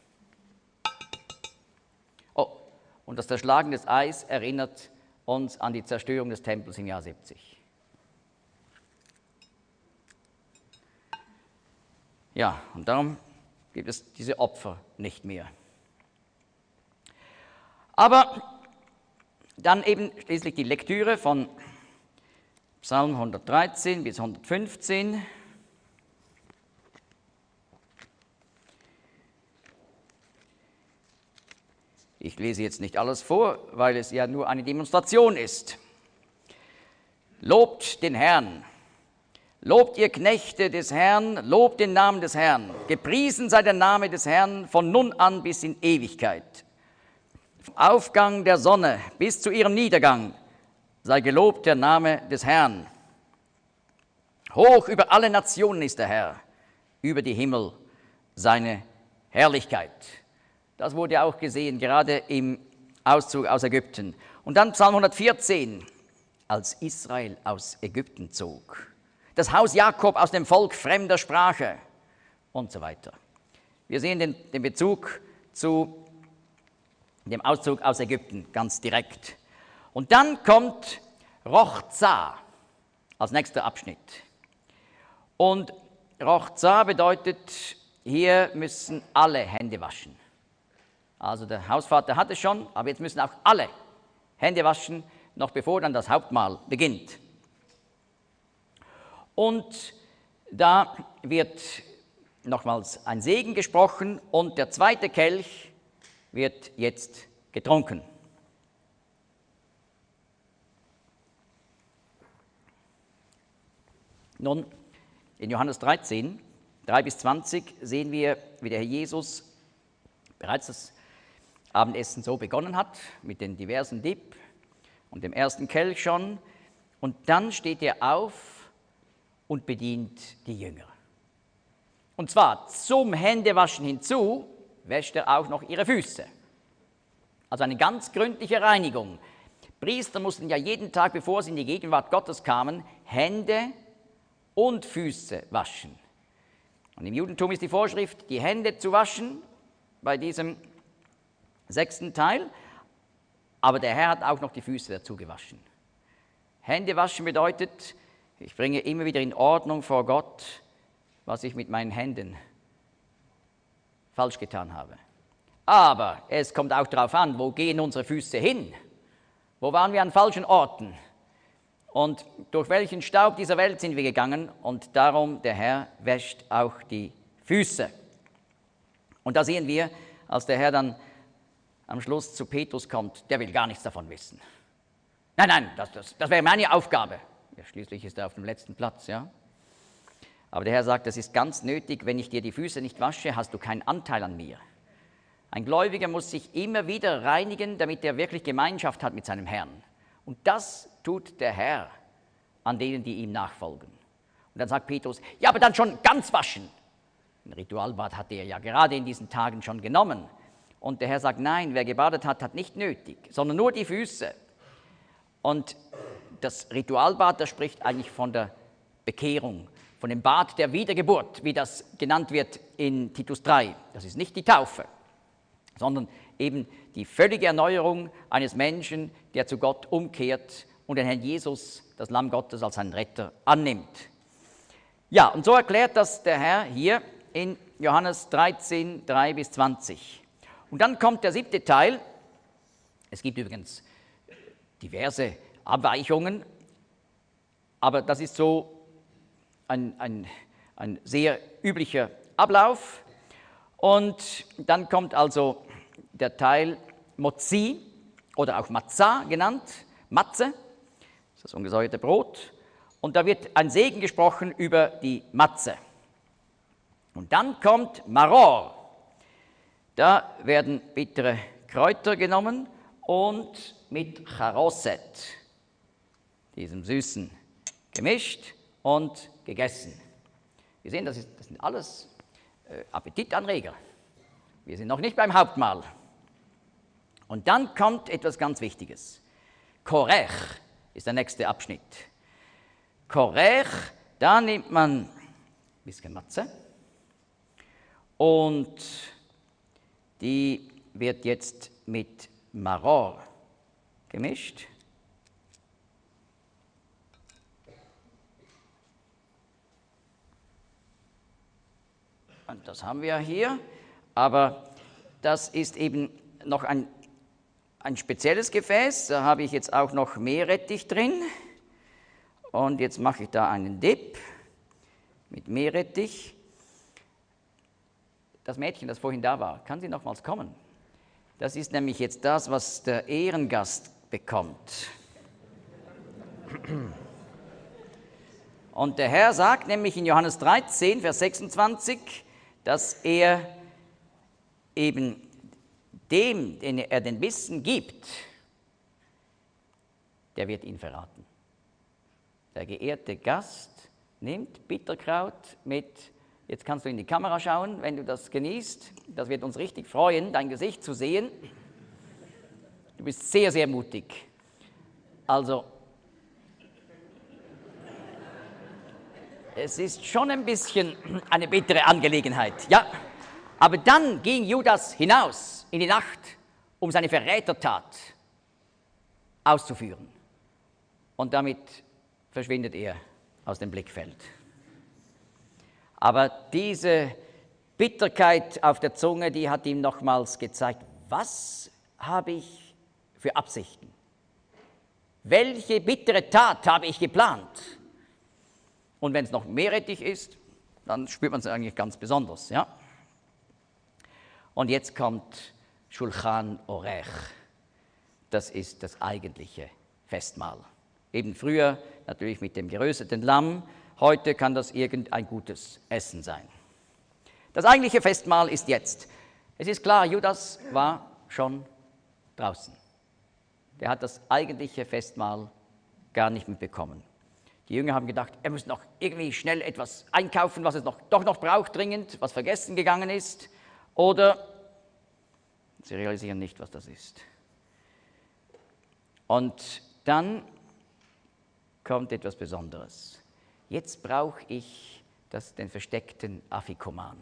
Oh, und das Zerschlagen des Eis erinnert uns an die Zerstörung des Tempels im Jahr siebzig. Ja, und darum gibt es diese Opfer nicht mehr. Aber dann eben schließlich die Lektüre von Psalm hundertdreizehn bis hundertfünfzehn. Ich lese jetzt nicht alles vor, weil es ja nur eine Demonstration ist. Lobt den Herrn. Lobt ihr Knechte des Herrn, lobt den Namen des Herrn. Gepriesen sei der Name des Herrn von nun an bis in Ewigkeit. Vom Aufgang der Sonne bis zu ihrem Niedergang sei gelobt der Name des Herrn. Hoch über alle Nationen ist der Herr, über die Himmel seine Herrlichkeit. Das wurde auch gesehen, gerade im Auszug aus Ägypten. Und dann Psalm hundertvierzehn, als Israel aus Ägypten zog. Das Haus Jakob aus dem Volk fremder Sprache und so weiter. Wir sehen den, den Bezug zu dem Auszug aus Ägypten ganz direkt. Und dann kommt Rochza als nächster Abschnitt. Und Rochza bedeutet, hier müssen alle Hände waschen. Also der Hausvater hat es schon, aber jetzt müssen auch alle Hände waschen, noch bevor dann das Hauptmahl beginnt. Und da wird nochmals ein Segen gesprochen und der zweite Kelch wird jetzt getrunken. Nun, in Johannes dreizehn, drei bis zwanzig sehen wir, wie der Herr Jesus bereits das Abendessen so begonnen hat, mit den diversen Dip und dem ersten Kelch schon. Und dann steht er auf und bedient die Jünger. Und zwar zum Händewaschen hinzu wäscht er auch noch ihre Füße. Also eine ganz gründliche Reinigung. Priester mussten ja jeden Tag, bevor sie in die Gegenwart Gottes kamen, Hände und Füße waschen. Und im Judentum ist die Vorschrift, die Hände zu waschen, bei diesem sechsten Teil, aber der Herr hat auch noch die Füße dazu gewaschen. Hände waschen bedeutet, ich bringe immer wieder in Ordnung vor Gott, was ich mit meinen Händen falsch getan habe. Aber es kommt auch darauf an, wo gehen unsere Füße hin? Wo waren wir an falschen Orten? Und durch welchen Staub dieser Welt sind wir gegangen? Und darum, der Herr wäscht auch die Füße. Und da sehen wir, als der Herr dann am Schluss zu Petrus kommt, der will gar nichts davon wissen. Nein, nein, das, das, das wäre meine Aufgabe. Ja, schließlich ist er auf dem letzten Platz, ja. Aber der Herr sagt, das ist ganz nötig, wenn ich dir die Füße nicht wasche, hast du keinen Anteil an mir. Ein Gläubiger muss sich immer wieder reinigen, damit er wirklich Gemeinschaft hat mit seinem Herrn. Und das tut der Herr an denen, die ihm nachfolgen. Und dann sagt Petrus, ja, aber dann schon ganz waschen. Ein Ritualbad hatte er ja gerade in diesen Tagen schon genommen. Und der Herr sagt, nein, wer gebadet hat, hat nicht nötig, sondern nur die Füße. Und das Ritualbad, das spricht eigentlich von der Bekehrung, von dem Bad der Wiedergeburt, wie das genannt wird in Titus drei. Das ist nicht die Taufe, sondern eben die völlige Erneuerung eines Menschen, der zu Gott umkehrt und den Herrn Jesus, das Lamm Gottes, als seinen Retter annimmt. Ja, und so erklärt das der Herr hier in Johannes dreizehn, drei bis zwanzig. Und dann kommt der siebte Teil. Es gibt übrigens diverse Abweichungen, aber das ist so ein, ein, ein sehr üblicher Ablauf. Und dann kommt also der Teil Motzi oder auch Matzah genannt, Matze, das ist das ungesäuerte Brot. Und da wird ein Segen gesprochen über die Matze. Und dann kommt Maror. Da werden bittere Kräuter genommen und mit Charoset, diesem Süßen, gemischt und gegessen. Wir sehen, das, ist, das sind alles äh, Appetitanreger. Wir sind noch nicht beim Hauptmahl. Und dann kommt etwas ganz Wichtiges. Korech ist der nächste Abschnitt. Korech, da nimmt man ein bisschen Matze und die wird jetzt mit Maror gemischt. Und das haben wir hier, aber das ist eben noch ein, ein spezielles Gefäß. Da habe ich jetzt auch noch Meerrettich drin. Und jetzt mache ich da einen Dip mit Meerrettich. Das Mädchen, das vorhin da war, kann sie nochmals kommen? Das ist nämlich jetzt das, was der Ehrengast bekommt. Und der Herr sagt nämlich in Johannes dreizehn, Vers sechsundzwanzig, dass er eben dem, den er den Bissen gibt, der wird ihn verraten. Der geehrte Gast nimmt Bitterkraut mit, jetzt kannst du in die Kamera schauen, wenn du das genießt. Das wird uns richtig freuen, dein Gesicht zu sehen. Du bist sehr, sehr mutig. Also, es ist schon ein bisschen eine bittere Angelegenheit, ja. Aber dann ging Judas hinaus in die Nacht, um seine Verrätertat auszuführen. Und damit verschwindet er aus dem Blickfeld. Aber diese Bitterkeit auf der Zunge, die hat ihm nochmals gezeigt, was habe ich für Absichten? Welche bittere Tat habe ich geplant? Und wenn es noch Meerrettich ist, dann spürt man es eigentlich ganz besonders. Ja? Und jetzt kommt Shulchan Orech. Das ist das eigentliche Festmahl. Eben früher natürlich mit dem gerösteten Lamm, heute kann das irgendein gutes Essen sein. Das eigentliche Festmahl ist jetzt. Es ist klar, Judas war schon draußen. Der hat das eigentliche Festmahl gar nicht mitbekommen. Die Jünger haben gedacht, er muss noch irgendwie schnell etwas einkaufen, was es noch, doch noch braucht dringend, was vergessen gegangen ist. Oder sie realisieren nicht, was das ist. Und dann kommt etwas Besonderes. Jetzt brauche ich das, den versteckten Afikoman.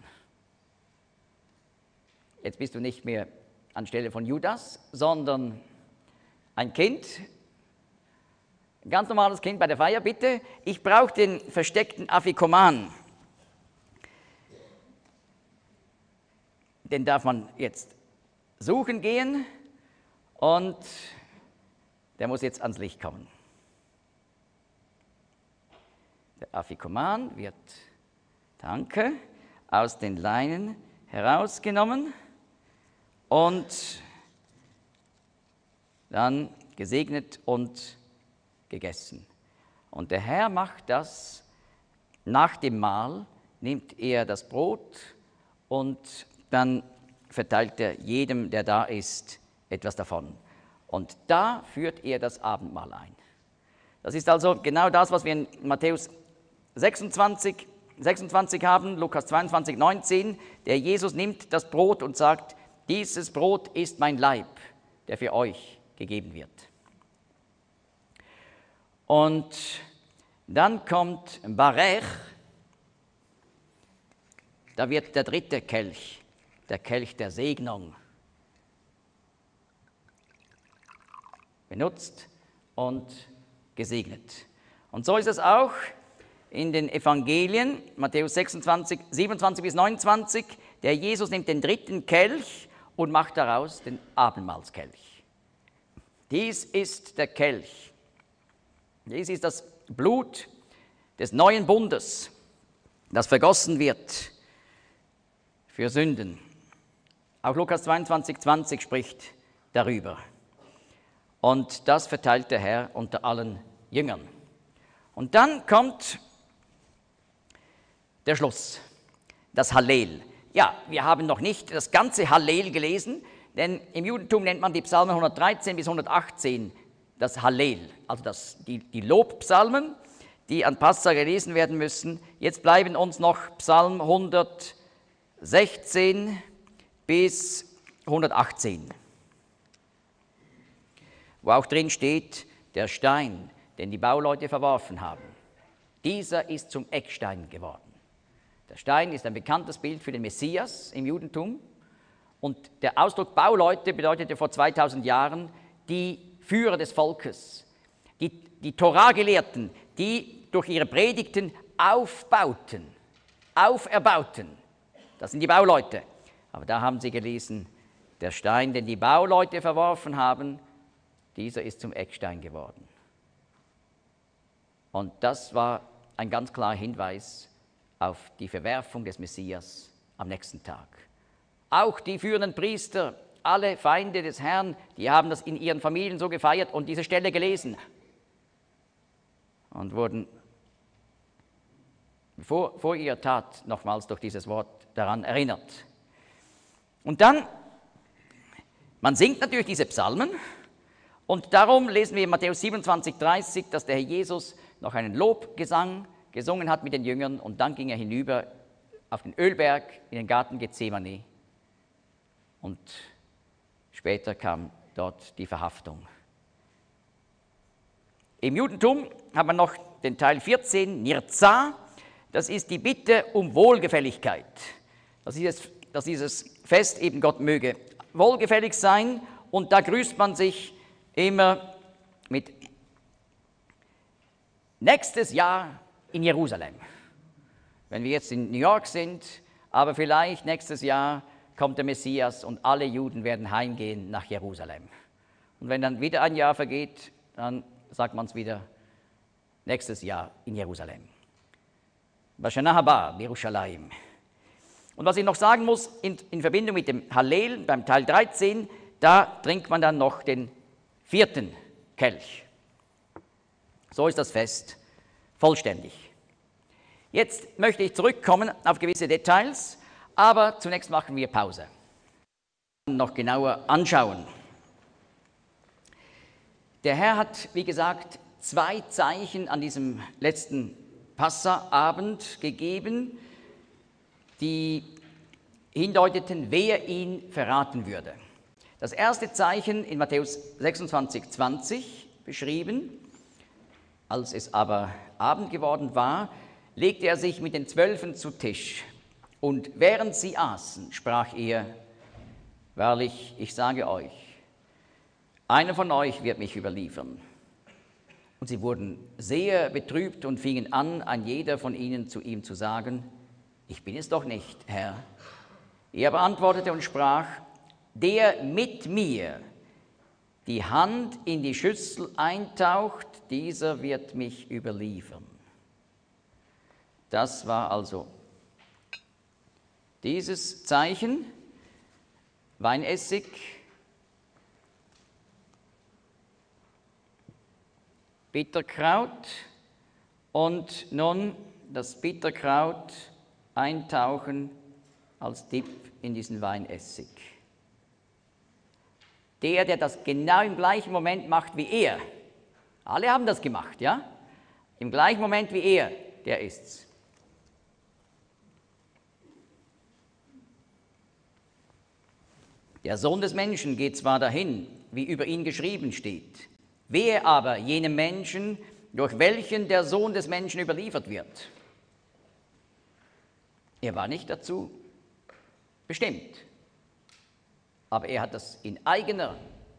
Jetzt bist du nicht mehr anstelle von Judas, sondern ein Kind, ein ganz normales Kind bei der Feier, bitte. Ich brauche den versteckten Afikoman. Den darf man jetzt suchen gehen und der muss jetzt ans Licht kommen. Der Afikoman wird, danke, aus den Leinen herausgenommen und dann gesegnet und gegessen. Und der Herr macht das nach dem Mahl, nimmt er das Brot und dann verteilt er jedem, der da ist, etwas davon. Und da führt er das Abendmahl ein. Das ist also genau das, was wir in Matthäus sechsundzwanzig, sechsundzwanzig haben, Lukas zweiundzwanzig, neunzehn. Der Jesus nimmt das Brot und sagt, dieses Brot ist mein Leib, der für euch gegeben wird. Und dann kommt Barech, da wird der dritte Kelch, der Kelch der Segnung, benutzt und gesegnet. Und so ist es auch in den Evangelien, Matthäus sechsundzwanzig, siebenundzwanzig bis neunundzwanzig, der Jesus nimmt den dritten Kelch und macht daraus den Abendmahlskelch. Dies ist der Kelch. Dies ist das Blut des neuen Bundes, das vergossen wird für Sünden. Auch Lukas zweiundzwanzig, zwanzig spricht darüber. Und das verteilt der Herr unter allen Jüngern. Und dann kommt der Schluss, das Hallel. Ja, wir haben noch nicht das ganze Hallel gelesen, denn im Judentum nennt man die Psalmen hundertdreizehn bis hundertachtzehn das Hallel, also das, die, die Lobpsalmen, die an Passa gelesen werden müssen. Jetzt bleiben uns noch Psalm hundertsechzehn bis hundertachtzehn, wo auch drin steht, der Stein, den die Bauleute verworfen haben, dieser ist zum Eckstein geworden. Der Stein ist ein bekanntes Bild für den Messias im Judentum und der Ausdruck Bauleute bedeutete vor zweitausend Jahren die Führer des Volkes, die, die Torah-Gelehrten, die durch ihre Predigten aufbauten, auferbauten. Das sind die Bauleute. Aber da haben sie gelesen, der Stein, den die Bauleute verworfen haben, dieser ist zum Eckstein geworden. Und das war ein ganz klarer Hinweis auf die Verwerfung des Messias am nächsten Tag. Auch die führenden Priester, alle Feinde des Herrn, die haben das in ihren Familien so gefeiert und diese Stelle gelesen und wurden vor, vor ihrer Tat nochmals durch dieses Wort daran erinnert. Und dann, man singt natürlich diese Psalmen und darum lesen wir in Matthäus siebenundzwanzig, dreißig, dass der Herr Jesus noch einen Lobgesang gesungen hat mit den Jüngern und dann ging er hinüber auf den Ölberg in den Garten Gethsemane und später kam dort die Verhaftung. Im Judentum hat man noch den Teil vierzehn, Nirza, das ist die Bitte um Wohlgefälligkeit. Das ist, dass dieses Fest eben Gott möge wohlgefällig sein und da grüßt man sich immer mit nächstes Jahr in Jerusalem. Wenn wir jetzt in New York sind, aber vielleicht nächstes Jahr kommt der Messias und alle Juden werden heimgehen nach Jerusalem. Und wenn dann wieder ein Jahr vergeht, dann sagt man es wieder nächstes Jahr in Jerusalem. Bashana haba, Yerushalayim. Und was ich noch sagen muss, in, in Verbindung mit dem Hallel, beim Teil dreizehn, da trinkt man dann noch den vierten Kelch. So ist das Fest vollständig. Jetzt möchte ich zurückkommen auf gewisse Details, aber zunächst machen wir Pause. Noch genauer anschauen. Der Herr hat, wie gesagt, zwei Zeichen an diesem letzten Passaabend gegeben, die hindeuteten, wer ihn verraten würde. Das erste Zeichen in Matthäus sechsundzwanzig, zwanzig beschrieben. Als es aber Abend geworden war, legte er sich mit den Zwölfen zu Tisch. Und während sie aßen, sprach er: Wahrlich, ich sage euch, einer von euch wird mich überliefern. Und sie wurden sehr betrübt und fingen an, ein jeder von ihnen zu ihm zu sagen: Ich bin es doch nicht, Herr. Er aber antwortete und sprach: Der mit mir die Hand in die Schüssel eintaucht, dieser wird mich überliefern. Das war also dieses Zeichen, Weinessig, Bitterkraut und nun das Bitterkraut eintauchen als Dip in diesen Weinessig. Der, der das genau im gleichen Moment macht wie er, alle haben das gemacht, ja? Im gleichen Moment wie er, der ist's. Der Sohn des Menschen geht zwar dahin, wie über ihn geschrieben steht, wehe aber jenem Menschen, durch welchen der Sohn des Menschen überliefert wird. Er war nicht dazu bestimmt, aber er hat das in eigener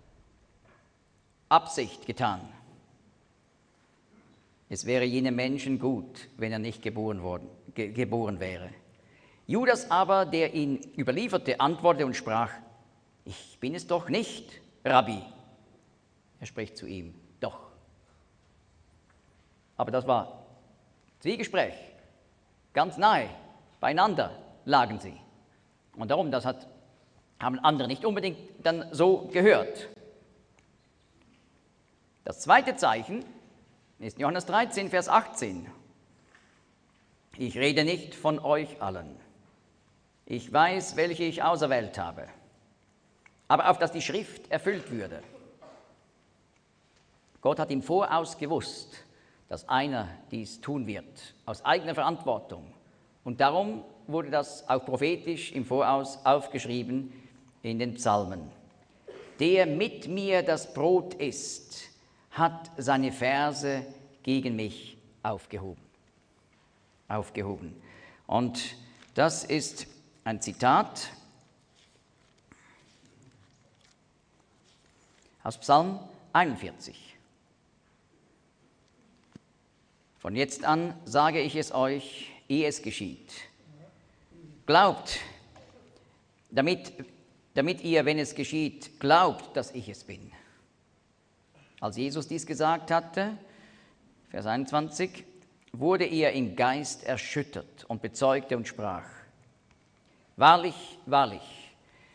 Absicht getan. Es wäre jenem Menschen gut, wenn er nicht geboren, worden, ge- geboren wäre. Judas aber, der ihn überlieferte, antwortete und sprach: Ich bin es doch nicht, Rabbi. Er spricht zu ihm: Doch. Aber das war Zwiegespräch, ganz nahe, beieinander lagen sie. Und darum, das hat, haben andere nicht unbedingt dann so gehört. Das zweite Zeichen ist Johannes dreizehn, Vers achtzehn. Ich rede nicht von euch allen. Ich weiß, welche ich auserwählt habe, aber auf dass die Schrift erfüllt würde. Gott hat im Voraus gewusst, dass einer dies tun wird, aus eigener Verantwortung. Und darum wurde das auch prophetisch im Voraus aufgeschrieben in den Psalmen. Der mit mir das Brot isst, hat seine Verse gegen mich aufgehoben. Aufgehoben. Und das ist ein Zitat aus Psalm einundvierzig. Von jetzt an sage ich es euch, ehe es geschieht. Glaubt, damit, damit ihr, wenn es geschieht, glaubt, dass ich es bin. Als Jesus dies gesagt hatte, Vers einundzwanzig, wurde er im Geist erschüttert und bezeugte und sprach: Wahrlich, wahrlich.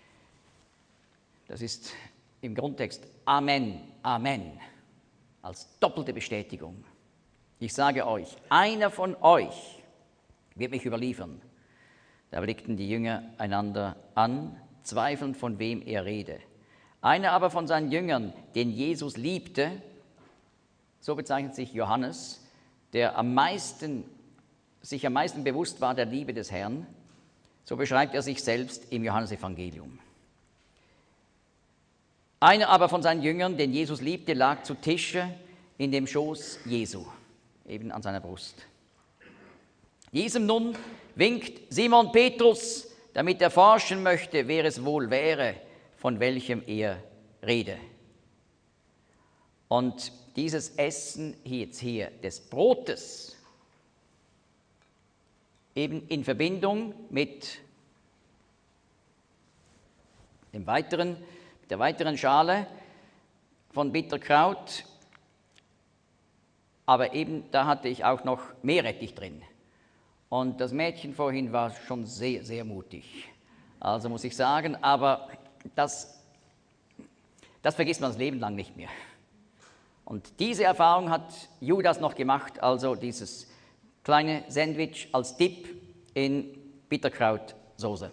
Das ist im Grundtext Amen, Amen, als doppelte Bestätigung. Ich sage euch, einer von euch wird mich überliefern. Da blickten die Jünger einander an, zweifelnd, von wem er rede. Einer aber von seinen Jüngern, den Jesus liebte, so bezeichnet sich Johannes, der am meisten, sich am meisten bewusst war der Liebe des Herrn, so beschreibt er sich selbst im Johannesevangelium. Einer aber von seinen Jüngern, den Jesus liebte, lag zu Tische in dem Schoß Jesu, eben an seiner Brust. Diesem nun winkt Simon Petrus, damit er forschen möchte, wer es wohl wäre, von welchem er rede. Und dieses Essen jetzt hier des Brotes, eben in Verbindung mit dem weiteren, der weiteren Schale von Bitterkraut, aber eben da hatte ich auch noch Meerrettich drin. Und das Mädchen vorhin war schon sehr, sehr mutig. Also muss ich sagen, aber das, das vergisst man das Leben lang nicht mehr. Und diese Erfahrung hat Judas noch gemacht, also dieses kleine Sandwich als Dip in Bitterkrautsoße.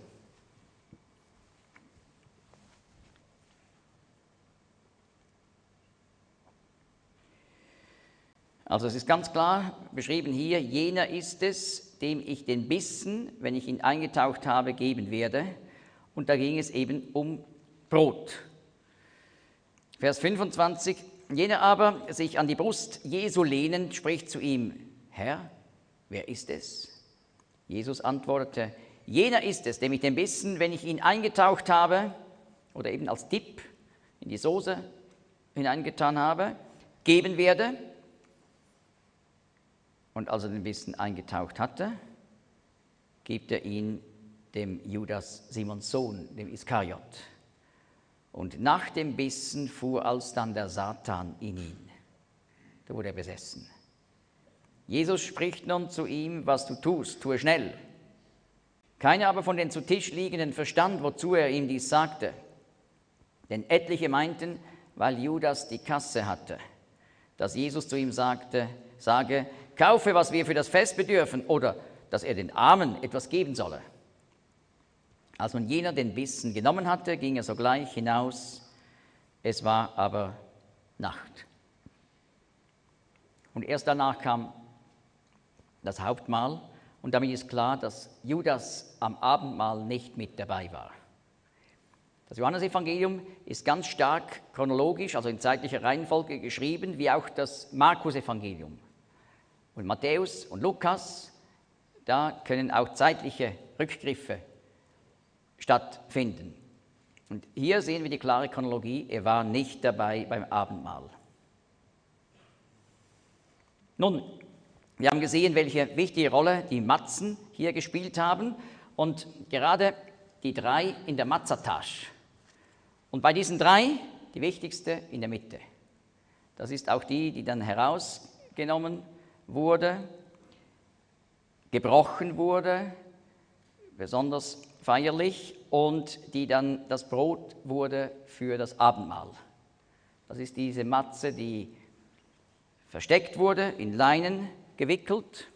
Also es ist ganz klar beschrieben hier, jener ist es, dem ich den Bissen, wenn ich ihn eingetaucht habe, geben werde. Und da ging es eben um Brot. Vers fünfundzwanzig, jener aber, sich an die Brust Jesu lehnend, spricht zu ihm, Herr, wer ist es? Jesus antwortete, jener ist es, dem ich den Bissen, wenn ich ihn eingetaucht habe, oder eben als Dip in die Soße hineingetan habe, geben werde. Und als er den Bissen eingetaucht hatte, gibt er ihn dem Judas, Simons Sohn, dem Iskariot. Und nach dem Bissen fuhr alsdann der Satan in ihn. Da wurde er besessen. Jesus spricht nun zu ihm, was du tust, tue schnell. Keiner aber von den zu Tisch liegenden verstand, wozu er ihm dies sagte. Denn etliche meinten, weil Judas die Kasse hatte, dass Jesus zu ihm sagte, sage, kaufe, was wir für das Fest bedürfen, oder dass er den Armen etwas geben solle. Als nun jener den Bissen genommen hatte, ging er sogleich hinaus, es war aber Nacht. Und erst danach kam das Hauptmahl, und damit ist klar, dass Judas am Abendmahl nicht mit dabei war. Das Johannesevangelium ist ganz stark chronologisch, also in zeitlicher Reihenfolge geschrieben, wie auch das Markus-Evangelium. Und Matthäus und Lukas, da können auch zeitliche Rückgriffe stattfinden. Und hier sehen wir die klare Chronologie, er war nicht dabei beim Abendmahl. Nun, wir haben gesehen, welche wichtige Rolle die Matzen hier gespielt haben und gerade die drei in der Matzatasch. Und bei diesen drei, die wichtigste in der Mitte. Das ist auch die, die dann herausgenommen wurde, gebrochen wurde, besonders feierlich, und die dann das Brot wurde für das Abendmahl. Das ist diese Matze, die versteckt wurde, in Leinen gewickelt.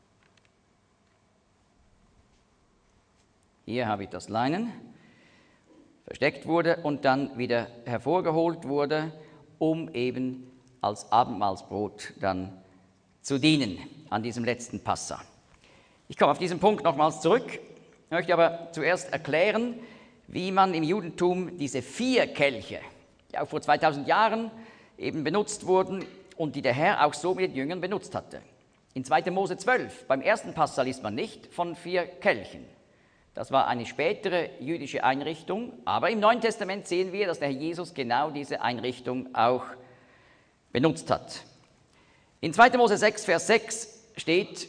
Hier habe ich das Leinen, versteckt wurde und dann wieder hervorgeholt wurde, um eben als Abendmahlsbrot dann zu dienen an diesem letzten Passa. Ich komme auf diesen Punkt nochmals zurück, möchte aber zuerst erklären, wie man im Judentum diese vier Kelche, die auch vor zweitausend Jahren eben benutzt wurden und die der Herr auch so mit den Jüngern benutzt hatte. In zweiter Mose zwölf, beim ersten Passa liest man nicht von vier Kelchen. Das war eine spätere jüdische Einrichtung, aber im Neuen Testament sehen wir, dass der Herr Jesus genau diese Einrichtung auch benutzt hat. In zweiter Mose sechs, Vers sechs steht,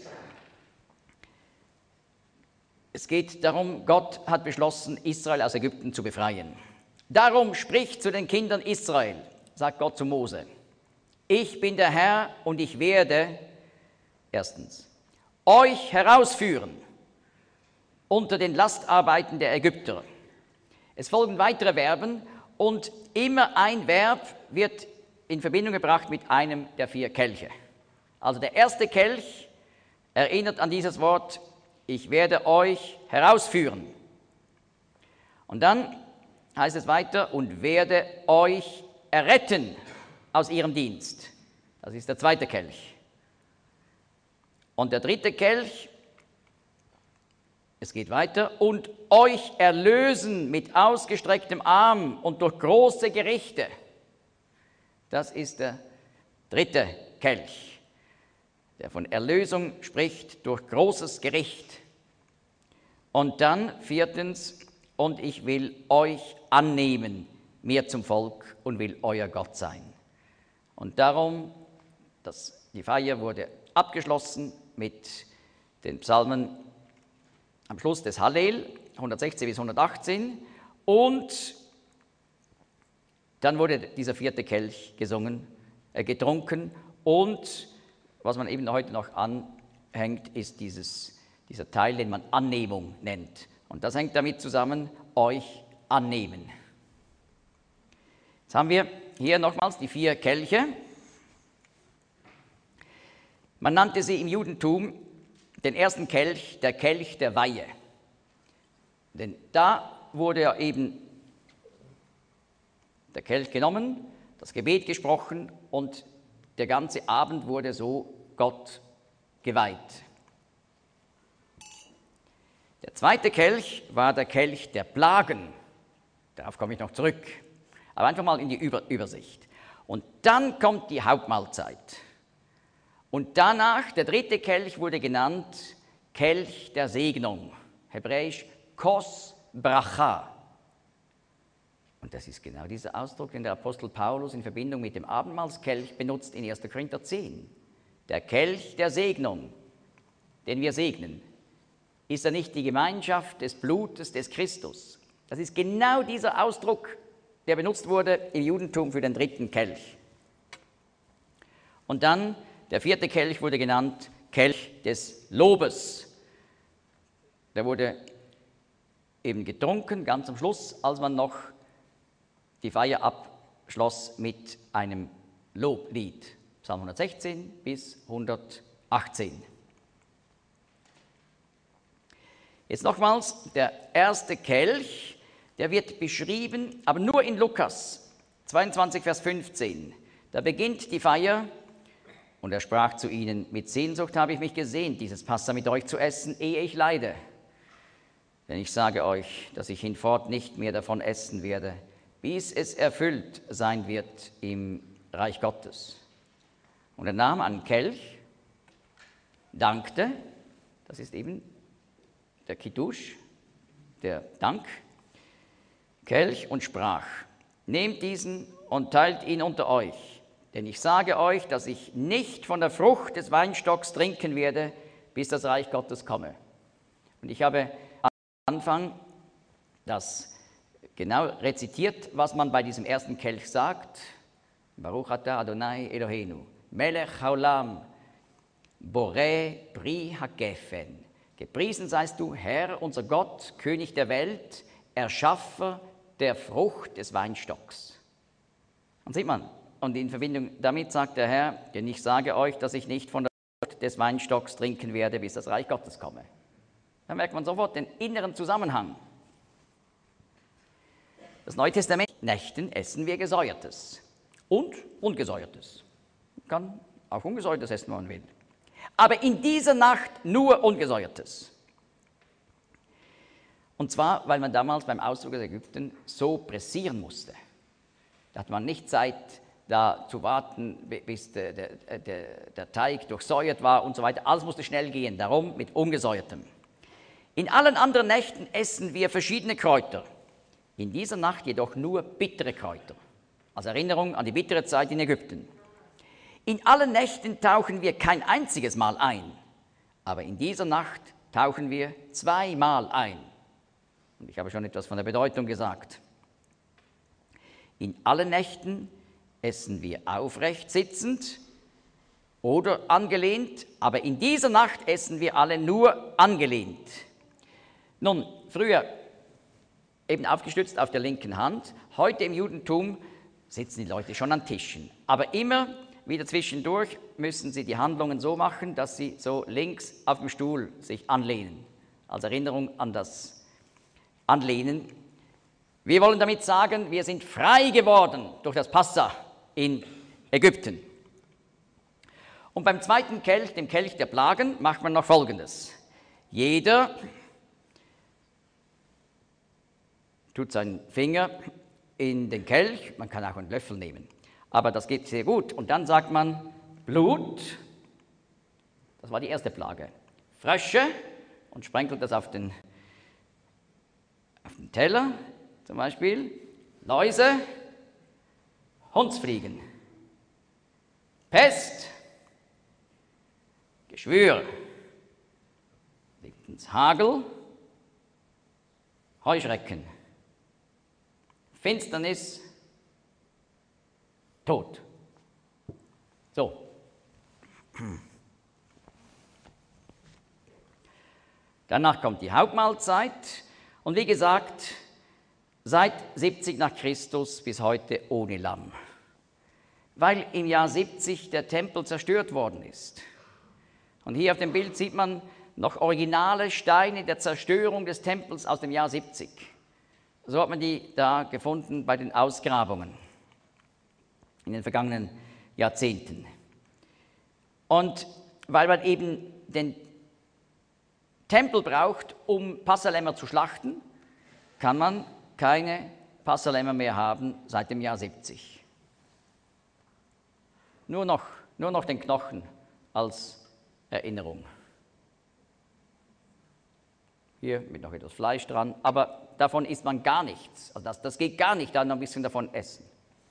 es geht darum, Gott hat beschlossen, Israel aus Ägypten zu befreien. Darum spricht zu den Kindern Israel, sagt Gott zu Mose, ich bin der Herr und ich werde, erstens, euch herausführen unter den Lastarbeiten der Ägypter. Es folgen weitere Verben und immer ein Verb wird in Verbindung gebracht mit einem der vier Kelche. Also der erste Kelch erinnert an dieses Wort, ich werde euch herausführen. Und dann heißt es weiter, und werde euch erretten aus ihrem Dienst. Das ist der zweite Kelch. Und der dritte Kelch, es geht weiter, und euch erlösen mit ausgestrecktem Arm und durch große Gerichte. Das ist der dritte Kelch, der von Erlösung spricht durch großes Gericht. Und dann viertens, und ich will euch annehmen, mir zum Volk, und will euer Gott sein. Und darum, das, die Feier wurde abgeschlossen mit den Psalmen am Schluss des Hallel, hundertsechzehn bis hundertachtzehn, und dann wurde dieser vierte Kelch gesungen, äh, getrunken, und was man eben heute noch anhängt, ist dieses, dieser Teil, den man Annehmung nennt. Und das hängt damit zusammen, euch annehmen. Jetzt haben wir hier nochmals die vier Kelche. Man nannte sie im Judentum den ersten Kelch, der Kelch der Weihe. Denn da wurde ja eben der Kelch genommen, das Gebet gesprochen und der ganze Abend wurde so Gott geweiht. Der zweite Kelch war der Kelch der Plagen. Darauf komme ich noch zurück. Aber einfach mal in die Über Übersicht. Und dann kommt die Hauptmahlzeit. Und danach, der dritte Kelch wurde genannt Kelch der Segnung, hebräisch Kos Bracha. Und das ist genau dieser Ausdruck, den der Apostel Paulus in Verbindung mit dem Abendmahlskelch benutzt in erster Korinther zehn. Der Kelch der Segnung, den wir segnen, ist er nicht die Gemeinschaft des Blutes des Christus? Das ist genau dieser Ausdruck, der benutzt wurde im Judentum für den dritten Kelch. Und dann, der vierte Kelch wurde genannt Kelch des Lobes. Der wurde eben getrunken, ganz am Schluss, als man noch die Feier abschloss mit einem Loblied. Psalm hundertsechzehn bis hundertachtzehn. Jetzt nochmals, der erste Kelch, der wird beschrieben, aber nur in Lukas zweiundzwanzig, Vers fünfzehn. Da beginnt die Feier und er sprach zu ihnen, mit Sehnsucht habe ich mich gesehnt, dieses Passa mit euch zu essen, ehe ich leide. Denn ich sage euch, dass ich hinfort nicht mehr davon essen werde, bis es erfüllt sein wird im Reich Gottes. Und er nahm einen Kelch, dankte, das ist eben der Kiddush, der Dank, Kelch, und sprach, nehmt diesen und teilt ihn unter euch, denn ich sage euch, dass ich nicht von der Frucht des Weinstocks trinken werde, bis das Reich Gottes komme. Und ich habe am Anfang das genau rezitiert, was man bei diesem ersten Kelch sagt. Baruch atah Adonai Eloheinu, Melech haolam, Boreh pri hagefen. Gepriesen seist du, Herr, unser Gott, König der Welt, Erschaffer der Frucht des Weinstocks. Und sieht man, und in Verbindung damit sagt der Herr, denn ich sage euch, dass ich nicht von der Frucht des Weinstocks trinken werde, bis das Reich Gottes komme. Da merkt man sofort den inneren Zusammenhang. Das Neue Testament, Nächten essen wir Gesäuertes und Ungesäuertes. Man kann auch Ungesäuertes essen, wenn man will. Aber in dieser Nacht nur Ungesäuertes. Und zwar, weil man damals beim Auszug aus Ägypten so pressieren musste. Da hat man nicht Zeit, da zu warten, bis der, der, der, der Teig durchsäuert war und so weiter. Alles musste schnell gehen, darum mit Ungesäuertem. In allen anderen Nächten essen wir verschiedene Kräuter. In dieser Nacht jedoch nur bittere Kräuter. Als Erinnerung an die bittere Zeit in Ägypten. In allen Nächten tauchen wir kein einziges Mal ein, aber in dieser Nacht tauchen wir zweimal ein. Und ich habe schon etwas von der Bedeutung gesagt. In allen Nächten essen wir aufrecht sitzend oder angelehnt, aber in dieser Nacht essen wir alle nur angelehnt. Nun, früher eben aufgestützt auf der linken Hand, heute im Judentum sitzen die Leute schon an Tischen, aber immer wieder zwischendurch müssen sie die Handlungen so machen, dass sie so links auf dem Stuhl sich anlehnen. Als Erinnerung an das Anlehnen. Wir wollen damit sagen, wir sind frei geworden durch das Passa in Ägypten. Und beim zweiten Kelch, dem Kelch der Plagen, macht man noch Folgendes. Jeder tut seinen Finger in den Kelch, man kann auch einen Löffel nehmen. Aber das geht sehr gut. Und dann sagt man Blut, das war die erste Plage, Frösche und sprenkelt das auf den, auf den Teller, zum Beispiel Läuse, Hundsfliegen, Pest, Geschwür, drittens Hagel, Heuschrecken, Finsternis, Tod. So. Danach kommt die Hauptmahlzeit und wie gesagt, seit siebzig nach Christus bis heute ohne Lamm. Weil im Jahr siebzig der Tempel zerstört worden ist. Und hier auf dem Bild sieht man noch originale Steine der Zerstörung des Tempels aus dem Jahr siebzig. So hat man die da gefunden bei den Ausgrabungen in den vergangenen Jahrzehnten. Und weil man eben den Tempel braucht, um Passalämmer zu schlachten, kann man keine Passalämmer mehr haben seit dem Jahr siebzig. Nur noch, nur noch den Knochen als Erinnerung. Hier mit noch etwas Fleisch dran, aber davon isst man gar nichts. Also das, das geht gar nicht, da noch ein bisschen davon essen.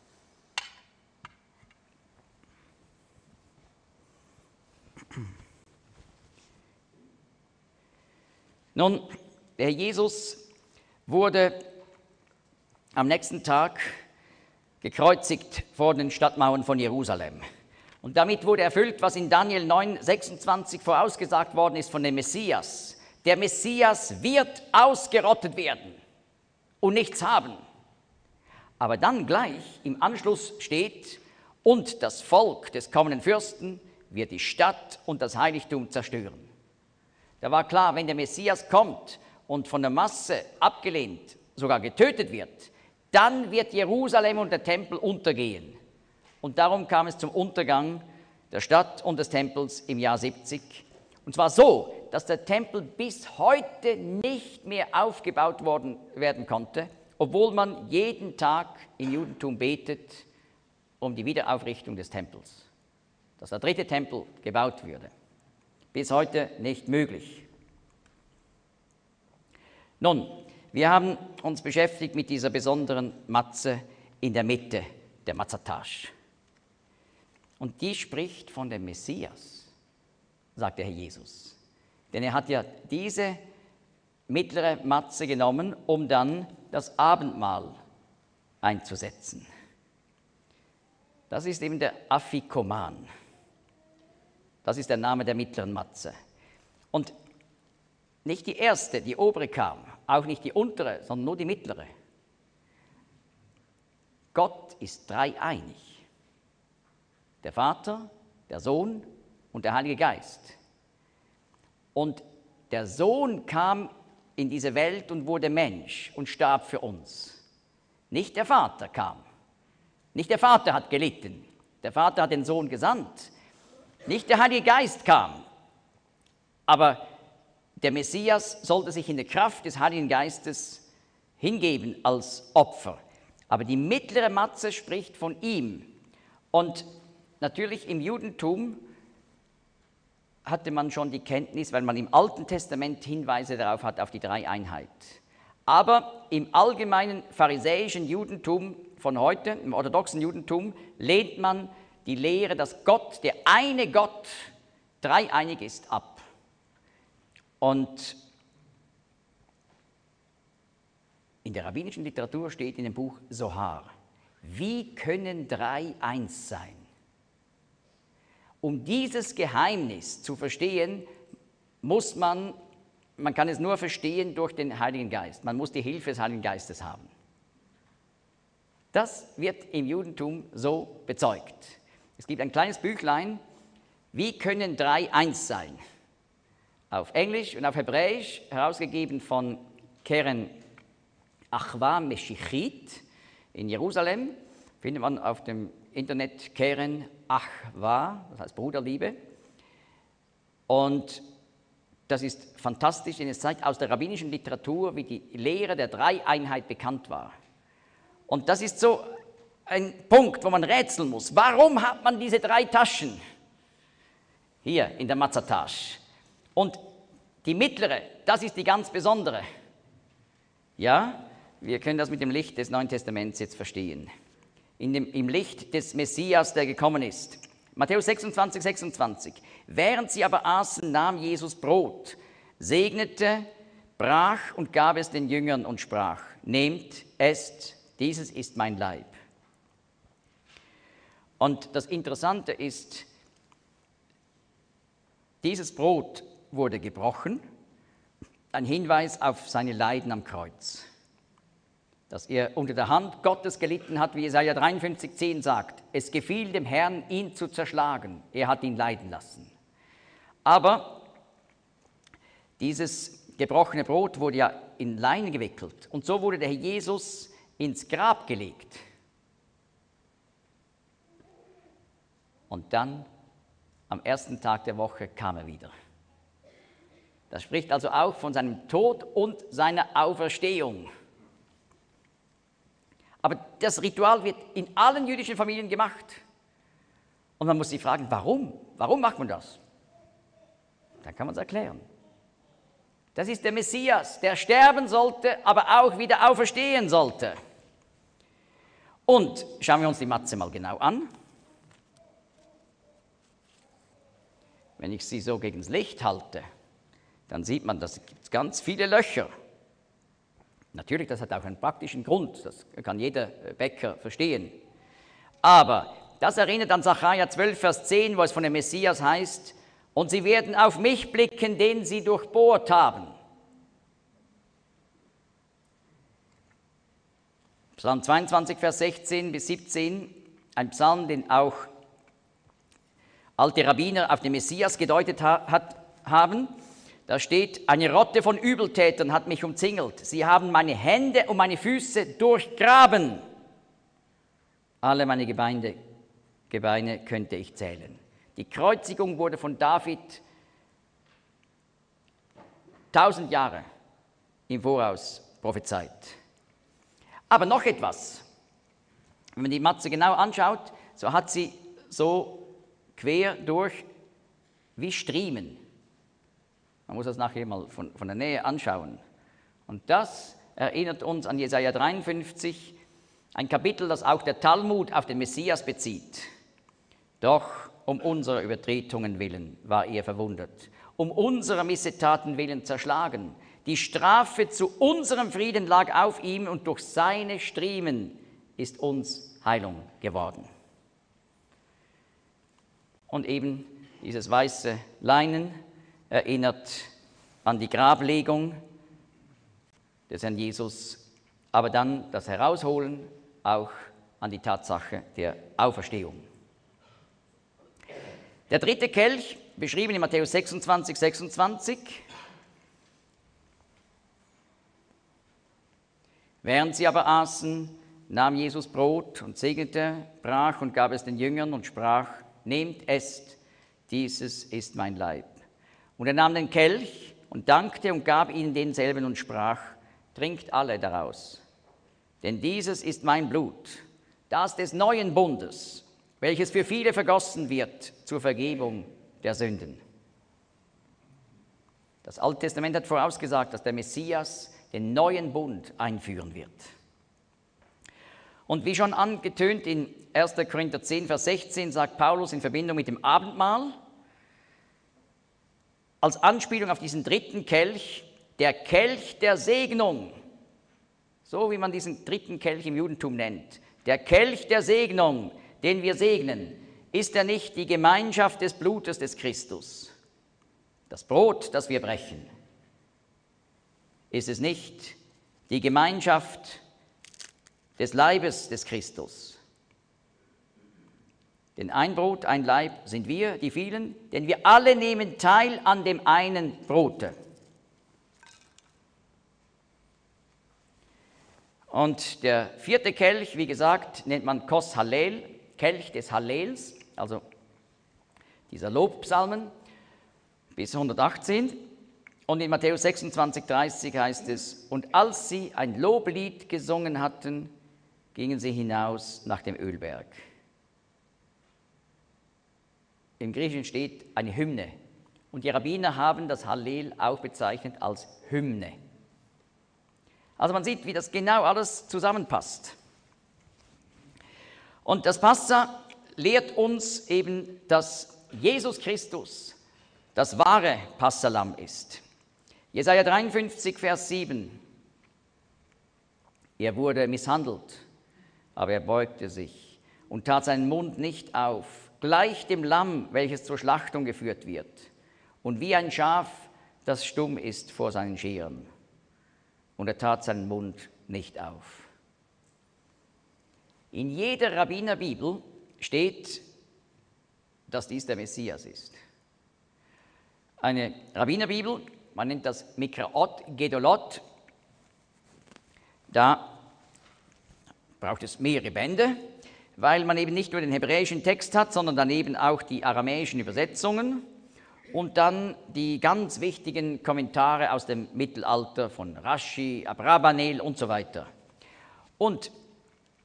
Nun, der Herr Jesus wurde am nächsten Tag gekreuzigt vor den Stadtmauern von Jerusalem. Und damit wurde erfüllt, was in Daniel neun, sechsundzwanzig vorausgesagt worden ist von dem Messias. Der Messias wird ausgerottet werden und nichts haben. Aber dann gleich im Anschluss steht, und das Volk des kommenden Fürsten wird die Stadt und das Heiligtum zerstören. Da war klar, wenn der Messias kommt und von der Masse abgelehnt, sogar getötet wird, dann wird Jerusalem und der Tempel untergehen. Und darum kam es zum Untergang der Stadt und des Tempels im Jahr siebzig. Und zwar so, dass der Tempel bis heute nicht mehr aufgebaut worden werden konnte, obwohl man jeden Tag im Judentum betet um die Wiederaufrichtung des Tempels, dass der dritte Tempel gebaut würde. Bis heute nicht möglich. Nun, wir haben uns beschäftigt mit dieser besonderen Matze in der Mitte, der Matzatasch. Und die spricht von dem Messias, sagt der Herr Jesus. Denn er hat ja diese mittlere Matze genommen, um dann das Abendmahl einzusetzen. Das ist eben der Afikoman. Das ist der Name der mittleren Matze. Und nicht die erste, die obere kam, auch nicht die untere, sondern nur die mittlere. Gott ist dreieinig. Der Vater, der Sohn und der Heilige Geist. Und der Sohn kam in diese Welt und wurde Mensch und starb für uns. Nicht der Vater kam. Nicht der Vater hat gelitten. Der Vater hat den Sohn gesandt. Nicht der Heilige Geist kam. Aber der Messias sollte sich in der Kraft des Heiligen Geistes hingeben als Opfer. Aber die mittlere Matze spricht von ihm. Und natürlich im Judentum hatte man schon die Kenntnis, weil man im Alten Testament Hinweise darauf hat, auf die Dreieinheit. Aber im allgemeinen pharisäischen Judentum von heute, im orthodoxen Judentum, lehnt man die Lehre, dass Gott, der eine Gott, dreieinig ist, ab. Und in der rabbinischen Literatur steht in dem Buch Sohar, wie können drei eins sein? Um dieses Geheimnis zu verstehen, muss man, man kann es nur verstehen durch den Heiligen Geist. Man muss die Hilfe des Heiligen Geistes haben. Das wird im Judentum so bezeugt. Es gibt ein kleines Büchlein, wie können drei eins sein? Auf Englisch und auf Hebräisch, herausgegeben von Keren Achwa Meshichit in Jerusalem, findet man auf dem Internet Keren Achwa, das heißt Bruderliebe. Und das ist fantastisch, denn es zeigt aus der rabbinischen Literatur, wie die Lehre der Dreieinheit bekannt war. Und das ist so ein Punkt, wo man rätseln muss. Warum hat man diese drei Taschen hier in der Matzatasch? Und die mittlere, das ist die ganz besondere. Ja, wir können das mit dem Licht des Neuen Testaments jetzt verstehen. In dem, im Licht des Messias, der gekommen ist. Matthäus sechsundzwanzig, sechsundzwanzig. Während sie aber aßen, nahm Jesus Brot, segnete, brach und gab es den Jüngern und sprach, nehmt, esst, dieses ist mein Leib. Und das Interessante ist, dieses Brot wurde gebrochen, ein Hinweis auf seine Leiden am Kreuz. Dass er unter der Hand Gottes gelitten hat, wie Jesaja dreiundfünfzig, zehn sagt. Es gefiel dem Herrn, ihn zu zerschlagen. Er hat ihn leiden lassen. Aber dieses gebrochene Brot wurde ja in Leinen gewickelt. Und so wurde der Herr Jesus ins Grab gelegt. Und dann, am ersten Tag der Woche, kam er wieder. Das spricht also auch von seinem Tod und seiner Auferstehung. Aber das Ritual wird in allen jüdischen Familien gemacht. Und man muss sich fragen, warum? Warum macht man das? Dann kann man es erklären. Das ist der Messias, der sterben sollte, aber auch wieder auferstehen sollte. Und schauen wir uns die Matze mal genau an. Wenn ich sie so gegen das Licht halte, dann sieht man, dass es gibt ganz viele Löcher. Natürlich, das hat auch einen praktischen Grund, das kann jeder Bäcker verstehen. Aber das erinnert an Sacharja zwölf, Vers zehn, wo es von dem Messias heißt, und sie werden auf mich blicken, den sie durchbohrt haben. Psalm zweiundzwanzig, Vers sechzehn bis siebzehn, ein Psalm, den auch alte Rabbiner auf den Messias gedeutet ha- hat, haben. Da steht, eine Rotte von Übeltätern hat mich umzingelt. Sie haben meine Hände und meine Füße durchgraben. Alle meine Gebeine, Gebeine könnte ich zählen. Die Kreuzigung wurde von David tausend Jahre im Voraus prophezeit. Aber noch etwas. Wenn man die Matze genau anschaut, so hat sie so quer durch wie Striemen. Man muss das nachher mal von, von der Nähe anschauen. Und das erinnert uns an Jesaja dreiundfünfzig, ein Kapitel, das auch der Talmud auf den Messias bezieht. Doch um unserer Übertretungen willen war er verwundet, um unserer Missetaten willen zerschlagen. Die Strafe zu unserem Frieden lag auf ihm und durch seine Striemen ist uns Heilung geworden. Und eben dieses weiße Leinen erinnert an die Grablegung des Herrn Jesus, aber dann das Herausholen auch an die Tatsache der Auferstehung. Der dritte Kelch, beschrieben in Matthäus sechsundzwanzig, sechsundzwanzig. Während sie aber aßen, nahm Jesus Brot und segnete, brach und gab es den Jüngern und sprach, nehmt, esst, dieses ist mein Leib. Und er nahm den Kelch und dankte und gab ihnen denselben und sprach, trinkt alle daraus. Denn dieses ist mein Blut, das des neuen Bundes, welches für viele vergossen wird zur Vergebung der Sünden. Das Alte Testament hat vorausgesagt, dass der Messias den neuen Bund einführen wird. Und wie schon angetönt in erster Korinther zehn, Vers sechzehn, sagt Paulus in Verbindung mit dem Abendmahl, als Anspielung auf diesen dritten Kelch, der Kelch der Segnung, so wie man diesen dritten Kelch im Judentum nennt, der Kelch der Segnung, den wir segnen, ist er nicht die Gemeinschaft des Blutes des Christus, das Brot, das wir brechen? Ist es nicht die Gemeinschaft des Leibes des Christus? Denn ein Brot, ein Leib sind wir, die vielen, denn wir alle nehmen teil an dem einen Brote. Und der vierte Kelch, wie gesagt, nennt man Kos Hallel, Kelch des Hallels, also dieser Lobpsalmen bis hundertachtzehn. Und in Matthäus sechsundzwanzig, dreißig heißt es, und als sie ein Loblied gesungen hatten, gingen sie hinaus nach dem Ölberg. Im Griechischen steht eine Hymne. Und die Rabbiner haben das Hallel auch bezeichnet als Hymne. Also man sieht, wie das genau alles zusammenpasst. Und das Passa lehrt uns eben, dass Jesus Christus das wahre Passahlamm ist. Jesaja dreiundfünfzig, Vers sieben. Er wurde misshandelt, aber er beugte sich und tat seinen Mund nicht auf, gleich dem Lamm, welches zur Schlachtung geführt wird, und wie ein Schaf, das stumm ist vor seinen Scheren. Und er tat seinen Mund nicht auf. In jeder Rabbinerbibel steht, dass dies der Messias ist. Eine Rabbinerbibel, man nennt das Mikraot Gedolot, da braucht es mehrere Bände, weil man eben nicht nur den hebräischen Text hat, sondern daneben auch die aramäischen Übersetzungen und dann die ganz wichtigen Kommentare aus dem Mittelalter von Rashi, Abrabanel und so weiter. Und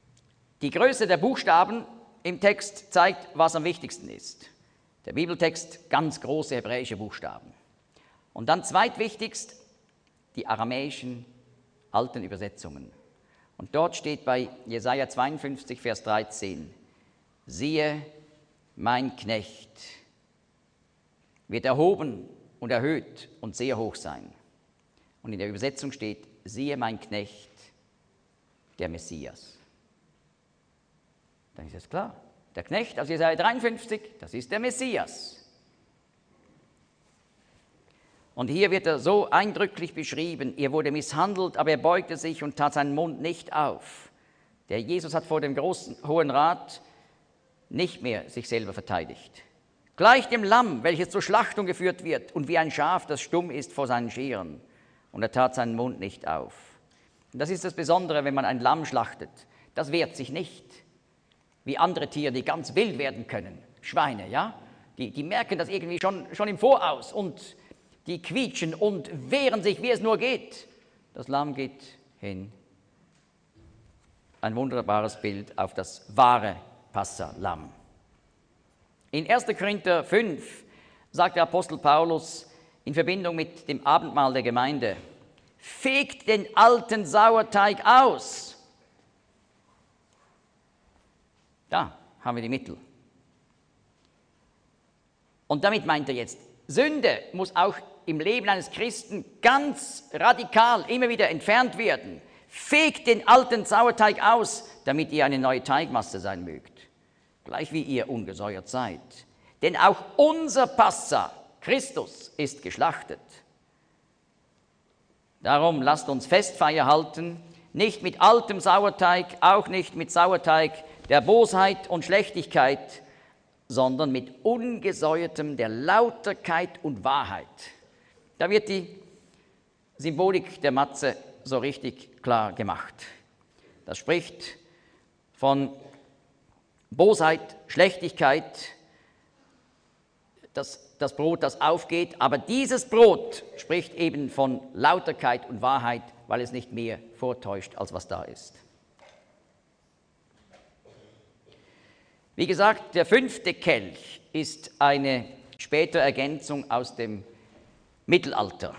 Die Größe der Buchstaben im Text zeigt, was am wichtigsten ist. Der Bibeltext, ganz große hebräische Buchstaben. Und dann zweitwichtigst, die aramäischen alten Übersetzungen. Und dort steht bei Jesaja zweiundfünfzig, Vers dreizehn, siehe, mein Knecht wird erhoben und erhöht und sehr hoch sein. Und in der Übersetzung steht, siehe, mein Knecht, der Messias. Dann ist es klar. Der Knecht aus Jesaja dreiundfünfzig, das ist der Messias. Und hier wird er so eindrücklich beschrieben, er wurde misshandelt, aber er beugte sich und tat seinen Mund nicht auf. Der Jesus hat vor dem großen Hohen Rat nicht mehr sich selber verteidigt. Gleich dem Lamm, welches zur Schlachtung geführt wird, und wie ein Schaf, das stumm ist vor seinen Scheren. Und er tat seinen Mund nicht auf. Und das ist das Besondere, wenn man ein Lamm schlachtet. Das wehrt sich nicht, wie andere Tiere, die ganz wild werden können. Schweine, ja? Die, die merken das irgendwie schon, schon im Voraus und die quietschen und wehren sich, wie es nur geht. Das Lamm geht hin. Ein wunderbares Bild auf das wahre Passa-Lamm. In erster Korinther fünf sagt der Apostel Paulus in Verbindung mit dem Abendmahl der Gemeinde, fegt den alten Sauerteig aus. Da haben wir die Mittel. Und damit meint er jetzt, Sünde muss auch im Leben eines Christen ganz radikal immer wieder entfernt werden. Fegt den alten Sauerteig aus, damit ihr eine neue Teigmasse sein mögt, gleich wie ihr ungesäuert seid. Denn auch unser Passa, Christus, ist geschlachtet. Darum lasst uns Festfeier halten, nicht mit altem Sauerteig, auch nicht mit Sauerteig der Bosheit und Schlechtigkeit, sondern mit ungesäuertem der Lauterkeit und Wahrheit. Da wird die Symbolik der Matze so richtig klar gemacht. Das spricht von Bosheit, Schlechtigkeit, das, das Brot, das aufgeht, aber dieses Brot spricht eben von Lauterkeit und Wahrheit, weil es nicht mehr vortäuscht, als was da ist. Wie gesagt, der fünfte Kelch ist eine spätere Ergänzung aus dem Mittelalter.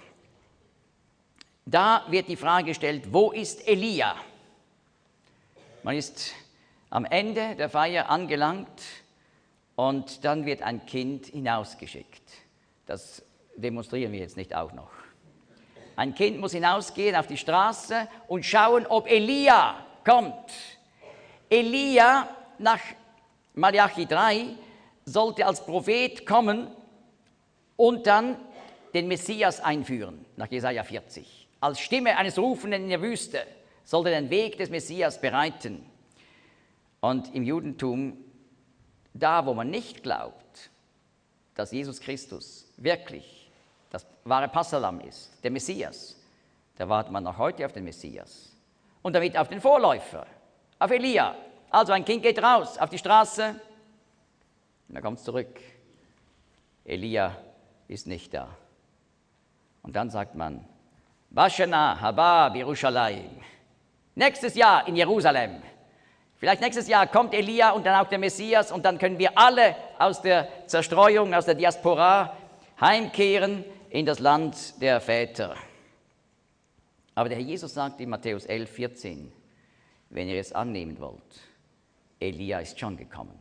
Da wird die Frage gestellt, wo ist Elia? Man ist am Ende der Feier angelangt und dann wird ein Kind hinausgeschickt. Das demonstrieren wir jetzt nicht auch noch. Ein Kind muss hinausgehen auf die Straße und schauen, ob Elia kommt. Elia nach Malachi drei sollte als Prophet kommen und dann den Messias einführen, nach Jesaja vierzig. Als Stimme eines Rufenden in der Wüste sollte den Weg des Messias bereiten. Und im Judentum, da wo man nicht glaubt, dass Jesus Christus wirklich das wahre Passalam ist, der Messias, da wartet man noch heute auf den Messias. Und damit auf den Vorläufer, auf Elia. Also ein Kind geht raus auf die Straße und dann kommt es zurück. Elia ist nicht da. Und dann sagt man, Bashana haba Yerushalayim. Nächstes Jahr in Jerusalem. Vielleicht nächstes Jahr kommt Elia und dann auch der Messias und dann können wir alle aus der Zerstreuung, aus der Diaspora heimkehren in das Land der Väter. Aber der Herr Jesus sagt in Matthäus elf, vierzehn, wenn ihr es annehmen wollt, Elia ist schon gekommen.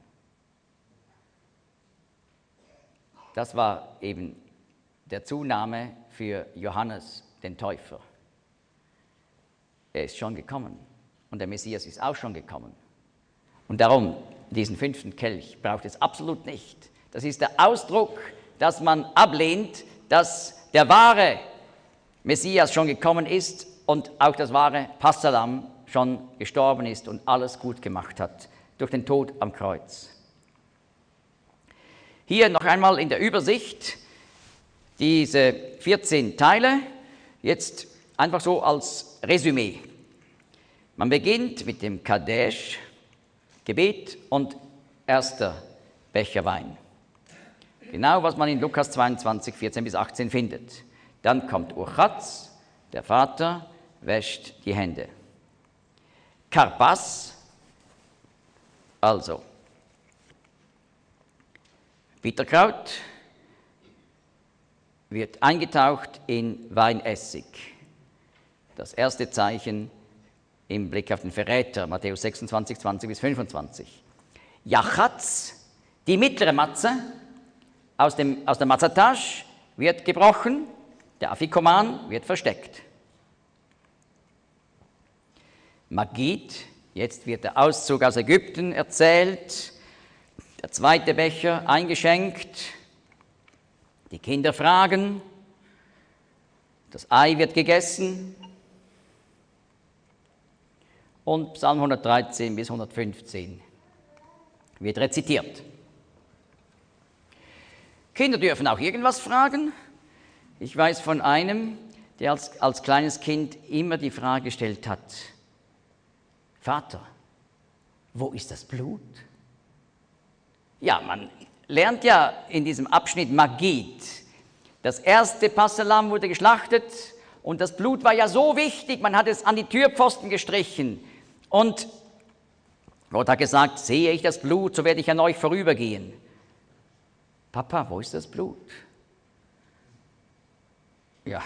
Das war eben der Zunahme für Johannes, den Täufer. Er ist schon gekommen und der Messias ist auch schon gekommen. Und darum, diesen fünften Kelch braucht es absolut nicht. Das ist der Ausdruck, dass man ablehnt, dass der wahre Messias schon gekommen ist und auch das wahre Passalam schon gestorben ist und alles gut gemacht hat durch den Tod am Kreuz. Hier noch einmal in der Übersicht diese vierzehn Teile, jetzt einfach so als Resümee. Man beginnt mit dem Kadesh, Gebet und erster Becher Wein. Genau, was man in Lukas zweiundzwanzig, vierzehn bis achtzehn findet. Dann kommt Urchatz, der Vater wäscht die Hände. Karpas, Also, Bitterkraut wird eingetaucht in Weinessig. Das erste Zeichen im Blick auf den Verräter, Matthäus sechsundzwanzig, zwanzig bis fünfundzwanzig. Jachatz, die mittlere Matze, aus, dem, aus der Matzatasch wird gebrochen, der Afikoman wird versteckt. Magid, jetzt wird der Auszug aus Ägypten erzählt, der zweite Becher eingeschenkt, die Kinder fragen, das Ei wird gegessen und Psalm hundertdreizehn bis hundertfünfzehn wird rezitiert. Kinder dürfen auch irgendwas fragen. Ich weiß von einem, der als, als kleines Kind immer die Frage gestellt hat, Vater, wo ist das Blut? Ja, man lernt ja in diesem Abschnitt Magid. Das erste Passahlamm wurde geschlachtet und das Blut war ja so wichtig, man hat es an die Türpfosten gestrichen. Und Gott hat gesagt, sehe ich das Blut, so werde ich an euch vorübergehen. Papa, wo ist das Blut? Ja,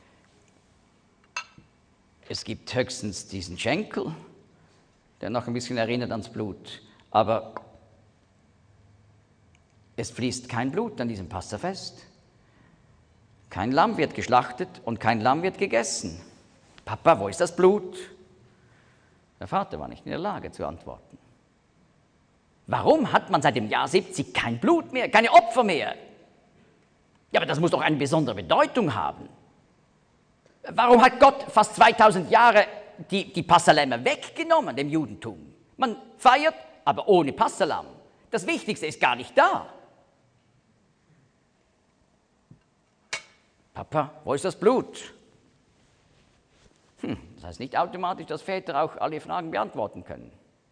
es gibt höchstens diesen Schenkel, der noch ein bisschen erinnert ans Blut. Aber es fließt kein Blut an diesem Passafest. Kein Lamm wird geschlachtet und kein Lamm wird gegessen. Papa, wo ist das Blut? Der Vater war nicht in der Lage zu antworten. Warum hat man seit dem Jahr siebzig kein Blut mehr, keine Opfer mehr? Ja, aber das muss doch eine besondere Bedeutung haben. Warum hat Gott fast zweitausend Jahre die, die Passalämmer weggenommen, dem Judentum? Man feiert, aber ohne Passalam. Das Wichtigste ist gar nicht da. Papa, wo ist das Blut? Hm, das heißt nicht automatisch, dass Väter auch alle Fragen beantworten können.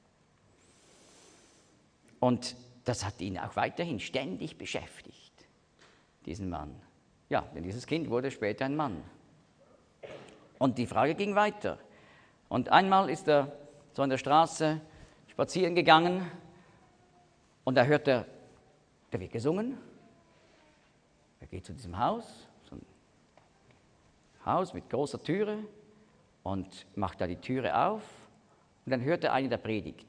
Und das hat ihn auch weiterhin ständig beschäftigt, diesen Mann. Ja, denn dieses Kind wurde später ein Mann. Und die Frage ging weiter. Und einmal ist er so in der Straße spazieren gegangen und da hört er, da wird gesungen. Er geht zu diesem Haus, so ein Haus mit großer Türe und macht da die Türe auf und dann hört er einen, der predigt.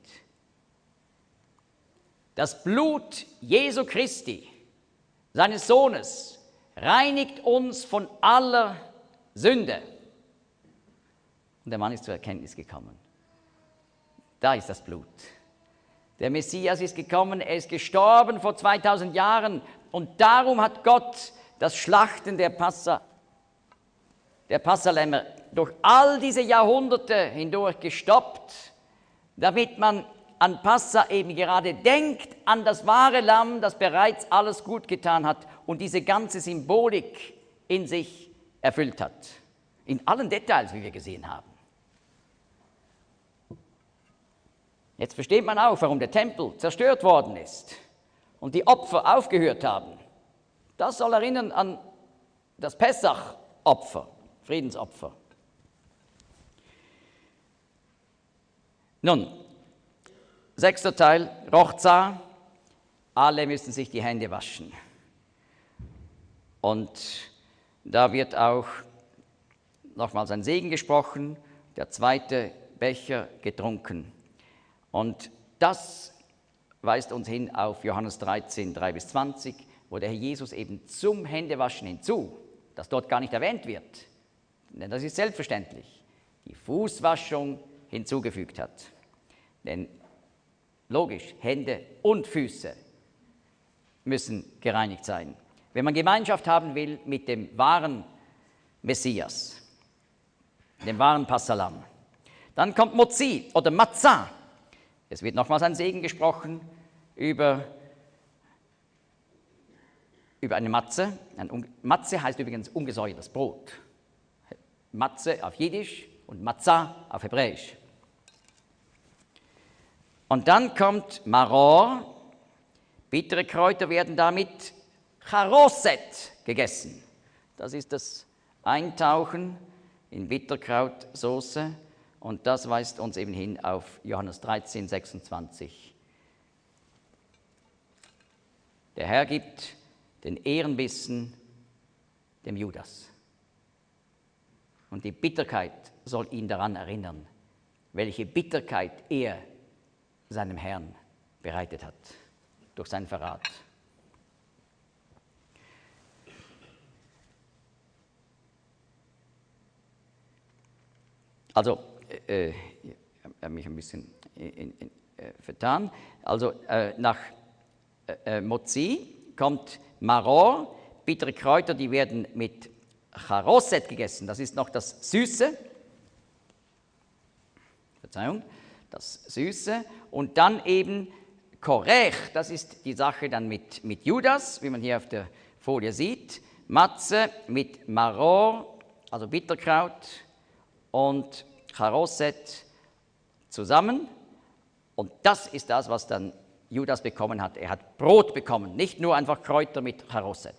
Das Blut Jesu Christi, seines Sohnes, reinigt uns von aller Sünde. Und der Mann ist zur Erkenntnis gekommen. Da ist das Blut. Der Messias ist gekommen, er ist gestorben vor zweitausend Jahren und darum hat Gott das Schlachten der Passa, der Passalämmer durch all diese Jahrhunderte hindurch gestoppt, damit man an Passa eben gerade denkt an das wahre Lamm, das bereits alles gut getan hat und diese ganze Symbolik in sich erfüllt hat. In allen Details, wie wir gesehen haben. Jetzt versteht man auch, warum der Tempel zerstört worden ist und die Opfer aufgehört haben. Das soll erinnern an das Pessach-Opfer, Friedensopfer. Nun, sechster Teil, Rochza, alle müssen sich die Hände waschen. Und da wird auch nochmals ein Segen gesprochen, der zweite Becher getrunken. Und das weist uns hin auf Johannes dreizehn, drei bis zwanzig, wo der Herr Jesus eben zum Händewaschen hinzu, das dort gar nicht erwähnt wird, denn das ist selbstverständlich, die Fußwaschung hinzugefügt hat. Denn logisch, Hände und Füße müssen gereinigt sein. Wenn man Gemeinschaft haben will mit dem wahren Messias, dem wahren Passalam, dann kommt Mozi oder Matzah. Es wird nochmals ein Segen gesprochen über, über eine Matze. Ein Matze heißt übrigens ungesäuertes Brot. Matze auf Jiddisch und Matzah auf Hebräisch. Und dann kommt Maror. Bittere Kräuter werden damit Charoset gegessen. Das ist das Eintauchen in Bitterkrautsoße. Und das weist uns eben hin auf Johannes dreizehn, sechsundzwanzig Der Herr gibt den Ehrenbissen dem Judas. Und die Bitterkeit soll ihn daran erinnern, welche Bitterkeit er seinem Herrn bereitet hat durch seinen Verrat. Also, äh, ich habe mich ein bisschen in, in, äh, vertan. Also, äh, nach äh, Mozi kommt Maror, bittere Kräuter, die werden mit Charoset gegessen. Das ist noch das Süße. Verzeihung, das Süße. Und dann eben Korech, das ist die Sache dann mit, mit Judas, wie man hier auf der Folie sieht. Matze mit Maror, also Bitterkraut, und Charoset zusammen. Und das ist das, was dann Judas bekommen hat. Er hat Brot bekommen, nicht nur einfach Kräuter mit Charoset.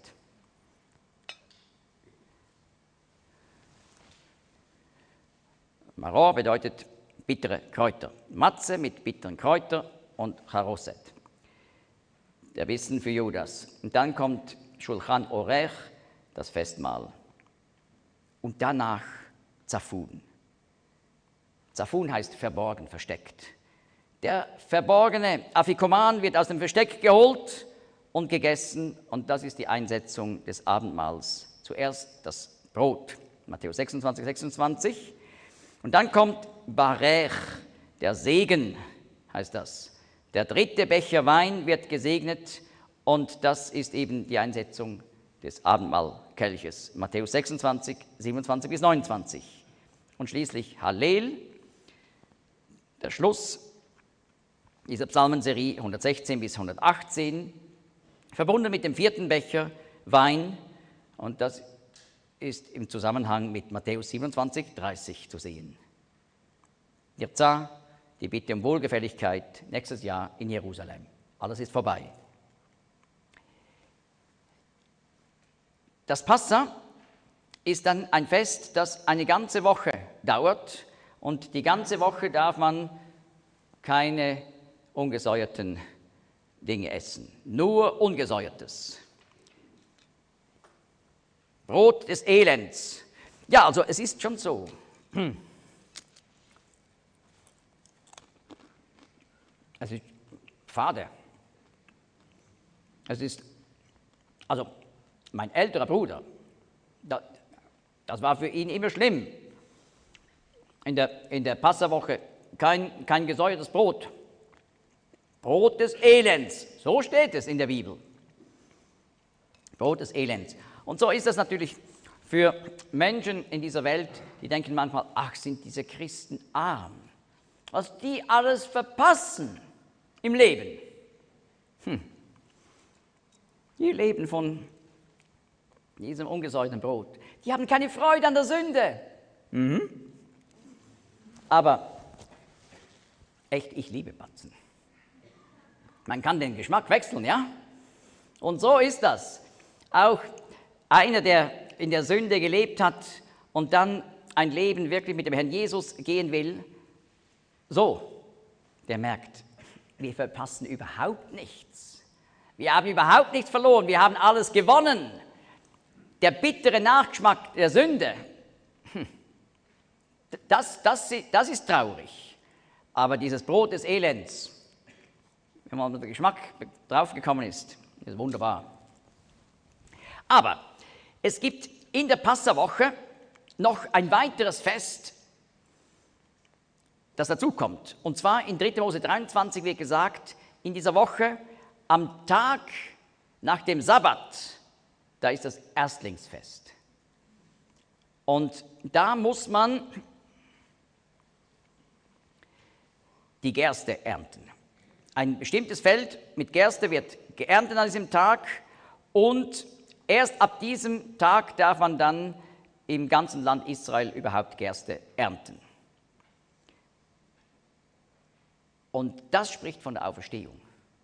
Maror bedeutet bittere Kräuter. Matze mit bitteren Kräutern und Charoset. Der Bissen für Judas. Und dann kommt Shulchan Orech, das Festmahl. Und danach Zafun. Zafun heißt verborgen, versteckt. Der verborgene Afikoman wird aus dem Versteck geholt und gegessen. Und das ist die Einsetzung des Abendmahls. Zuerst das Brot, Matthäus sechsundzwanzig, sechsundzwanzig. Und dann kommt Barech, der Segen, heißt das. Der dritte Becher Wein wird gesegnet und das ist eben die Einsetzung des Abendmahlkelches. Matthäus sechsundzwanzig, siebenundzwanzig bis neunundzwanzig. Und schließlich Hallel, der Schluss dieser Psalmenserie hundertsechzehn bis hundertachtzehn, verbunden mit dem vierten Becher Wein, und das ist im Zusammenhang mit Matthäus siebenundzwanzig, dreißig zu sehen. Irza, die Bitte um Wohlgefälligkeit, nächstes Jahr in Jerusalem. Alles ist vorbei. Das Passa ist dann ein Fest, das eine ganze Woche dauert, und die ganze Woche darf man keine ungesäuerten Dinge essen, nur Ungesäuertes. Brot des Elends. Ja, also es ist schon so. Hm. Es ist fade. Es ist, also mein älterer Bruder, das, das war für ihn immer schlimm. In der, in der Passawoche kein, kein gesäuertes Brot. Brot des Elends, so steht es in der Bibel. Brot des Elends. Und so ist das natürlich für Menschen in dieser Welt, die denken manchmal, ach, sind diese Christen arm. Was die alles verpassen im Leben. Hm. Die leben von diesem ungesäuerten Brot. Die haben keine Freude an der Sünde. Mhm. Aber echt, ich liebe Batzen. Man kann den Geschmack wechseln, ja? Und so ist das. Auch einer, der in der Sünde gelebt hat und dann ein Leben wirklich mit dem Herrn Jesus gehen will, so, der merkt, wir verpassen überhaupt nichts. Wir haben überhaupt nichts verloren, wir haben alles gewonnen. Der bittere Nachgeschmack der Sünde, das, das, das ist traurig. Aber dieses Brot des Elends, wenn man mit dem Geschmack draufgekommen ist, ist wunderbar. Aber es gibt in der Passawoche noch ein weiteres Fest, das dazukommt. Und zwar in dritter Mose dreiundzwanzig wird gesagt, in dieser Woche am Tag nach dem Sabbat, da ist das Erstlingsfest. Und da muss man die Gerste ernten. Ein bestimmtes Feld mit Gerste wird geerntet an diesem Tag und erst ab diesem Tag darf man dann im ganzen Land Israel überhaupt Gerste ernten. Und das spricht von der Auferstehung.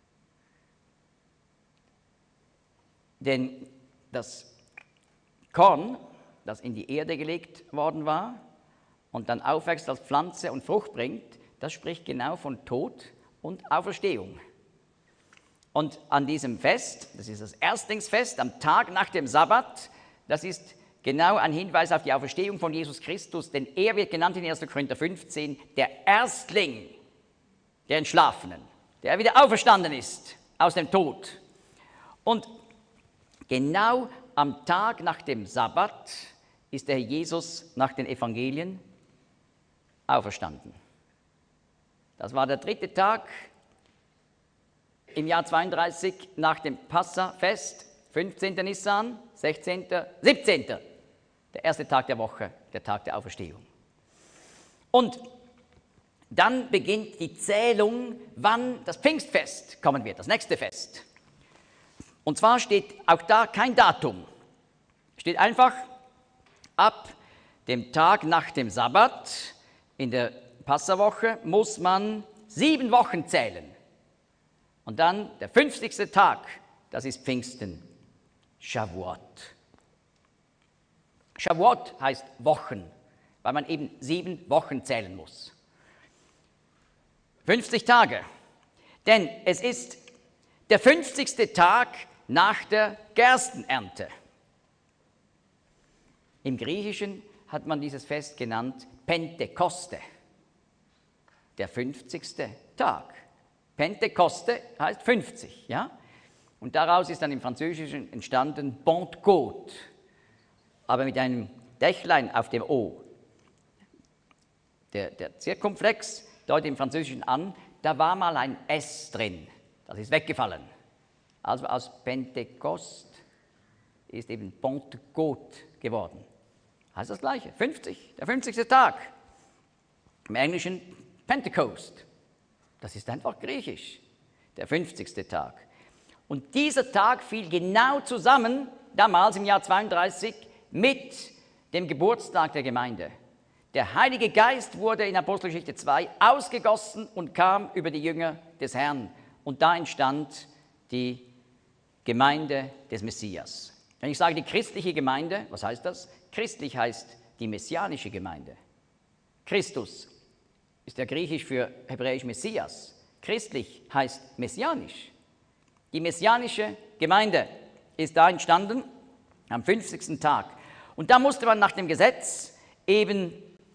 Denn das Korn, das in die Erde gelegt worden war und dann aufwächst als Pflanze und Frucht bringt, das spricht genau von Tod und Auferstehung. Und an diesem Fest, das ist das Erstlingsfest, am Tag nach dem Sabbat, das ist genau ein Hinweis auf die Auferstehung von Jesus Christus, denn er wird genannt in erster Korinther fünfzehn, der Erstling der Entschlafenen, der wieder auferstanden ist aus dem Tod. Und genau am Tag nach dem Sabbat ist der Herr Jesus nach den Evangelien auferstanden. Das war der dritte Tag im Jahr zweiunddreißig nach dem Passafest, fünfzehnten Nissan, sechzehnten, siebzehnten Der erste Tag der Woche, der Tag der Auferstehung. Und dann beginnt die Zählung, wann das Pfingstfest kommen wird, das nächste Fest. Und zwar steht auch da kein Datum. Steht einfach, ab dem Tag nach dem Sabbat in der Passawoche muss man sieben Wochen zählen. Und dann der fünfzigste Tag, das ist Pfingsten, Shavuot. Shavuot heißt Wochen, weil man eben sieben Wochen zählen muss. fünfzig Tage, denn es ist der fünfzigste Tag nach der Gerstenernte. Im Griechischen hat man dieses Fest genannt Pentekoste, der fünfzigste Tag. Pentekoste heißt fünfzig, ja? Und daraus ist dann im Französischen entstanden Pentecôte, aber mit einem Dächlein auf dem O. Der, der Zirkumflex deutet im Französischen an, da war mal ein S drin, das ist weggefallen. Also aus Pentekost ist eben Pentecôte geworden. Heißt das Gleiche, fünfzig, der fünfzigste Tag. Im Englischen Pentecost, das ist einfach griechisch, der fünfzigste Tag. Und dieser Tag fiel genau zusammen, damals im Jahr zweiunddreißig, mit dem Geburtstag der Gemeinde. Der Heilige Geist wurde in Apostelgeschichte zwei ausgegossen und kam über die Jünger des Herrn. Und da entstand die Gemeinde des Messias. Wenn ich sage die christliche Gemeinde, was heißt das? Christlich heißt die messianische Gemeinde. Christus ist ja griechisch für hebräisch Messias. Christlich heißt messianisch. Die messianische Gemeinde ist da entstanden am fünfzigsten Tag. Und da musste man nach dem Gesetz eben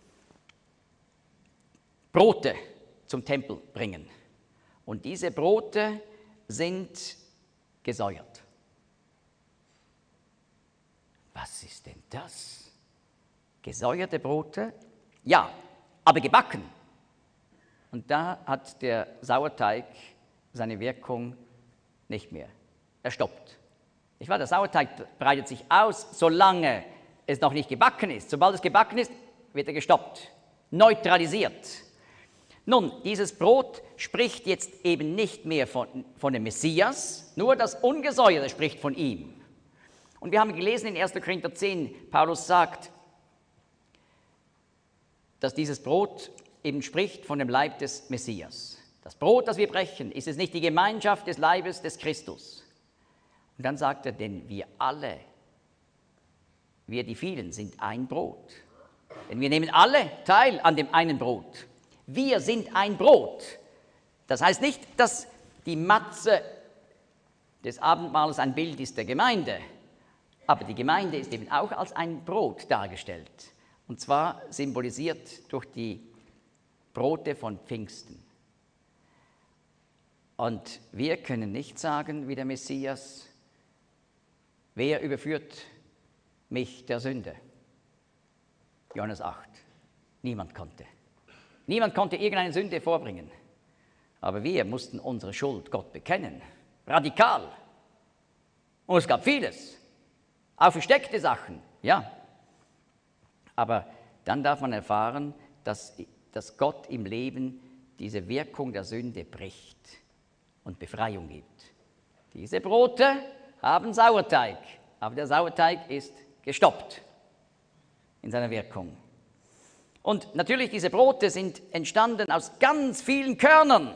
Brote zum Tempel bringen. Und diese Brote sind gesäuert. Was ist denn das? Gesäuerte Brote? Ja, aber gebacken. Und da hat der Sauerteig seine Wirkung nicht mehr. Er stoppt. Ich weiß, der Sauerteig breitet sich aus, solange es noch nicht gebacken ist. Sobald es gebacken ist, wird er gestoppt, neutralisiert. Nun, dieses Brot spricht jetzt eben nicht mehr von, von dem Messias, nur das Ungesäuerte spricht von ihm. Und wir haben gelesen in erster Korinther zehn, Paulus sagt, dass dieses Brot eben spricht von dem Leib des Messias. Das Brot, das wir brechen, ist es nicht die Gemeinschaft des Leibes des Christus. Und dann sagt er, denn wir alle, wir die vielen, sind ein Brot. Denn wir nehmen alle teil an dem einen Brot. Wir sind ein Brot. Das heißt nicht, dass die Matze des Abendmahls ein Bild ist der Gemeinde, aber die Gemeinde ist eben auch als ein Brot dargestellt. Und zwar symbolisiert durch die Brote von Pfingsten. Und wir können nicht sagen, wie der Messias, wer überführt mich der Sünde? Johannes acht. Niemand konnte. Niemand konnte irgendeine Sünde vorbringen. Aber wir mussten unsere Schuld Gott bekennen. Radikal. Und es gab vieles. Auch versteckte Sachen, ja. Aber dann darf man erfahren, dass, dass Gott im Leben diese Wirkung der Sünde bricht und Befreiung gibt. Diese Brote haben Sauerteig, aber der Sauerteig ist gestoppt in seiner Wirkung. Und natürlich, diese Brote sind entstanden aus ganz vielen Körnern.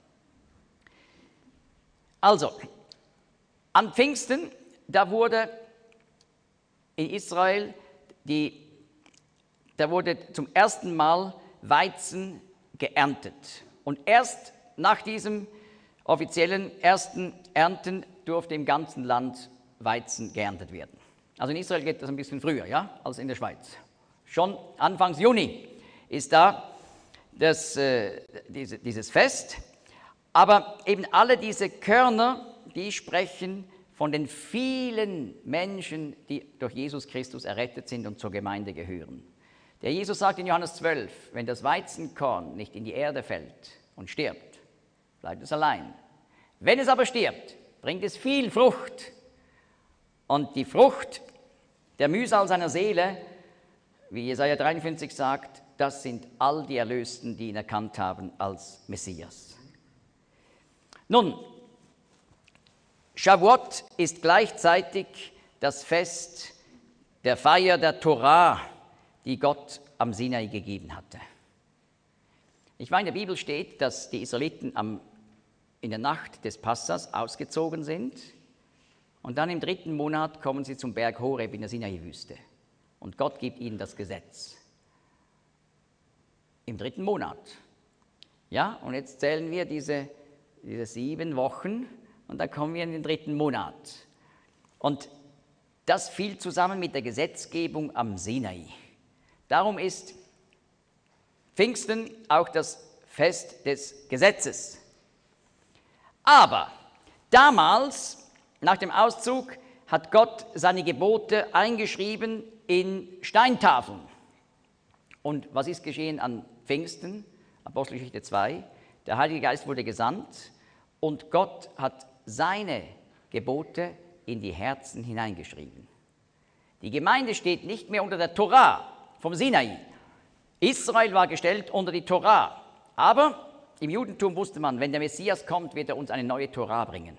Also, an Pfingsten, da wurde in Israel, die, da wurde zum ersten Mal Weizen geerntet. Und erst nach diesem offiziellen ersten Ernten durfte im ganzen Land Weizen geerntet werden. Also in Israel geht das ein bisschen früher, ja, als in der Schweiz. Schon Anfangs Juni ist da das, äh, diese, dieses Fest. Aber eben alle diese Körner, die sprechen von den vielen Menschen, die durch Jesus Christus errettet sind und zur Gemeinde gehören. Der Jesus sagt in Johannes zwölf, wenn das Weizenkorn nicht in die Erde fällt und stirbt, bleibt es allein. Wenn es aber stirbt, bringt es viel Frucht. Und die Frucht der Mühsal seiner Seele, wie Jesaja dreiundfünfzig sagt, das sind all die Erlösten, die ihn erkannt haben als Messias. Nun, Shavuot ist gleichzeitig das Fest der Feier der Torah, die Gott am Sinai gegeben hatte. Ich meine, in der Bibel steht, dass die Israeliten am, in der Nacht des Passas ausgezogen sind und dann im dritten Monat kommen sie zum Berg Horeb in der Sinai-Wüste und Gott gibt ihnen das Gesetz. Im dritten Monat. Ja, und jetzt zählen wir diese, diese sieben Wochen und dann kommen wir in den dritten Monat. Und das fiel zusammen mit der Gesetzgebung am Sinai. Darum ist Pfingsten auch das Fest des Gesetzes. Aber damals, nach dem Auszug, hat Gott seine Gebote eingeschrieben in Steintafeln. Und was ist geschehen an Pfingsten? Apostelgeschichte zwei. Der Heilige Geist wurde gesandt und Gott hat seine Gebote in die Herzen hineingeschrieben. Die Gemeinde steht nicht mehr unter der Torah vom Sinai. Israel war gestellt unter die Torah. Aber im Judentum wusste man, wenn der Messias kommt, wird er uns eine neue Torah bringen.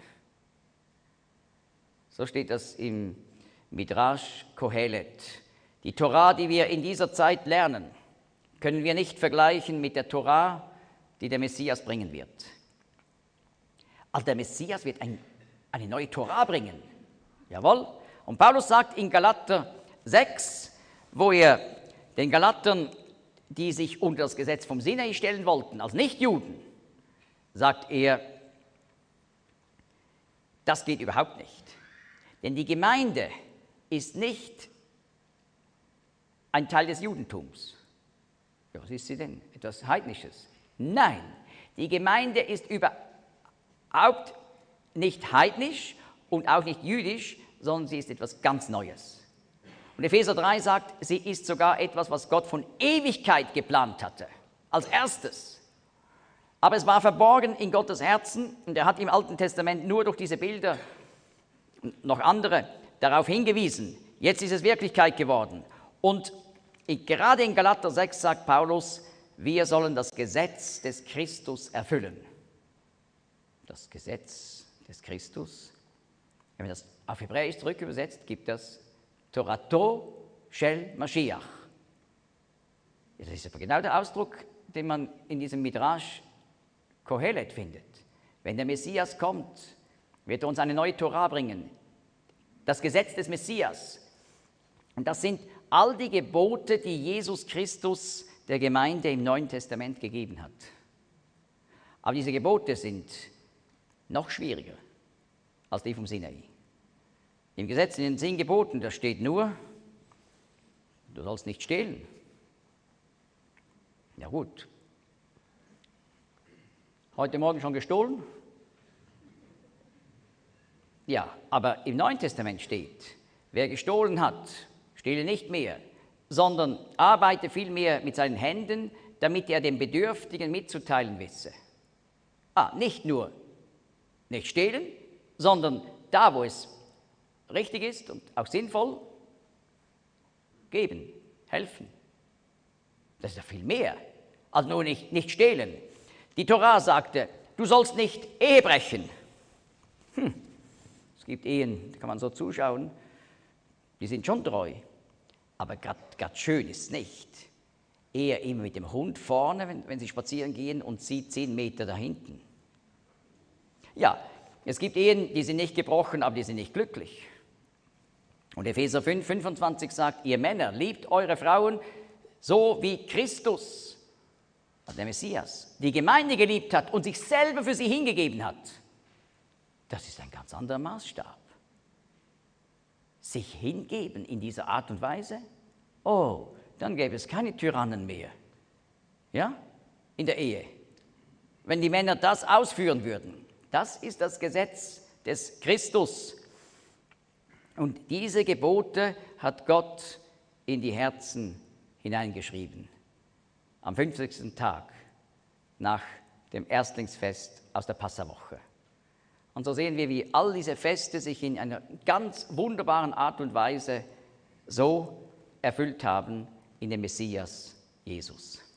So steht das im Midrash Kohelet. Die Torah, die wir in dieser Zeit lernen, können wir nicht vergleichen mit der Torah, die der Messias bringen wird. Also der Messias wird ein, eine neue Torah bringen. Jawohl. Und Paulus sagt in Galater sechs, wo er den Galatern, die sich unter das Gesetz vom Sinai stellen wollten, als Nichtjuden, sagt er, das geht überhaupt nicht. Denn die Gemeinde ist nicht ein Teil des Judentums. Ja, was ist sie denn? Etwas Heidnisches? Nein, die Gemeinde ist überhaupt nicht heidnisch und auch nicht jüdisch, sondern sie ist etwas ganz Neues. Und Epheser drei sagt, sie ist sogar etwas, was Gott von Ewigkeit geplant hatte, als erstes. Aber es war verborgen in Gottes Herzen und er hat im Alten Testament nur durch diese Bilder und noch andere darauf hingewiesen. Jetzt ist es Wirklichkeit geworden. Und gerade in Galater sechs sagt Paulus, wir sollen das Gesetz des Christus erfüllen. Das Gesetz des Christus, wenn man das auf Hebräisch zurückübersetzt, gibt das Torato shel Mashiach. Das ist aber genau der Ausdruck, den man in diesem Midrash Kohelet findet. Wenn der Messias kommt, wird er uns eine neue Torah bringen. Das Gesetz des Messias. Und das sind all die Gebote, die Jesus Christus der Gemeinde im Neuen Testament gegeben hat. Aber diese Gebote sind noch schwieriger als die vom Sinai. Im Gesetz, in den zehn Geboten, da steht nur, du sollst nicht stehlen. Ja gut. Heute Morgen schon gestohlen? Ja, aber im Neuen Testament steht, wer gestohlen hat, stehle nicht mehr, sondern arbeite vielmehr mit seinen Händen, damit er den Bedürftigen mitzuteilen wisse. Ah, nicht nur nicht stehlen, sondern da, wo es richtig ist und auch sinnvoll, geben, helfen. Das ist ja viel mehr, als nur nicht, nicht stehlen. Die Torah sagte, du sollst nicht Ehe brechen. Hm. Es gibt Ehen, da kann man so zuschauen, die sind schon treu, aber gerade schön ist es nicht. Eher immer mit dem Hund vorne, wenn, wenn sie spazieren gehen, und sie zehn Meter da hinten. Ja, es gibt Ehen, die sind nicht gebrochen, aber die sind nicht glücklich. Und Epheser fünf, fünfundzwanzig sagt, ihr Männer, liebt eure Frauen so wie Christus, der Messias, die Gemeinde geliebt hat und sich selber für sie hingegeben hat. Das ist ein ganz anderer Maßstab. Sich hingeben in dieser Art und Weise? Oh, dann gäbe es keine Tyrannen mehr. Ja? In der Ehe. Wenn die Männer das ausführen würden. Das ist das Gesetz des Christus. Und diese Gebote hat Gott in die Herzen hineingeschrieben. Am fünfzigsten Tag nach dem Erstlingsfest aus der Passawoche. Und so sehen wir, wie all diese Feste sich in einer ganz wunderbaren Art und Weise so erfüllt haben in dem Messias Jesus.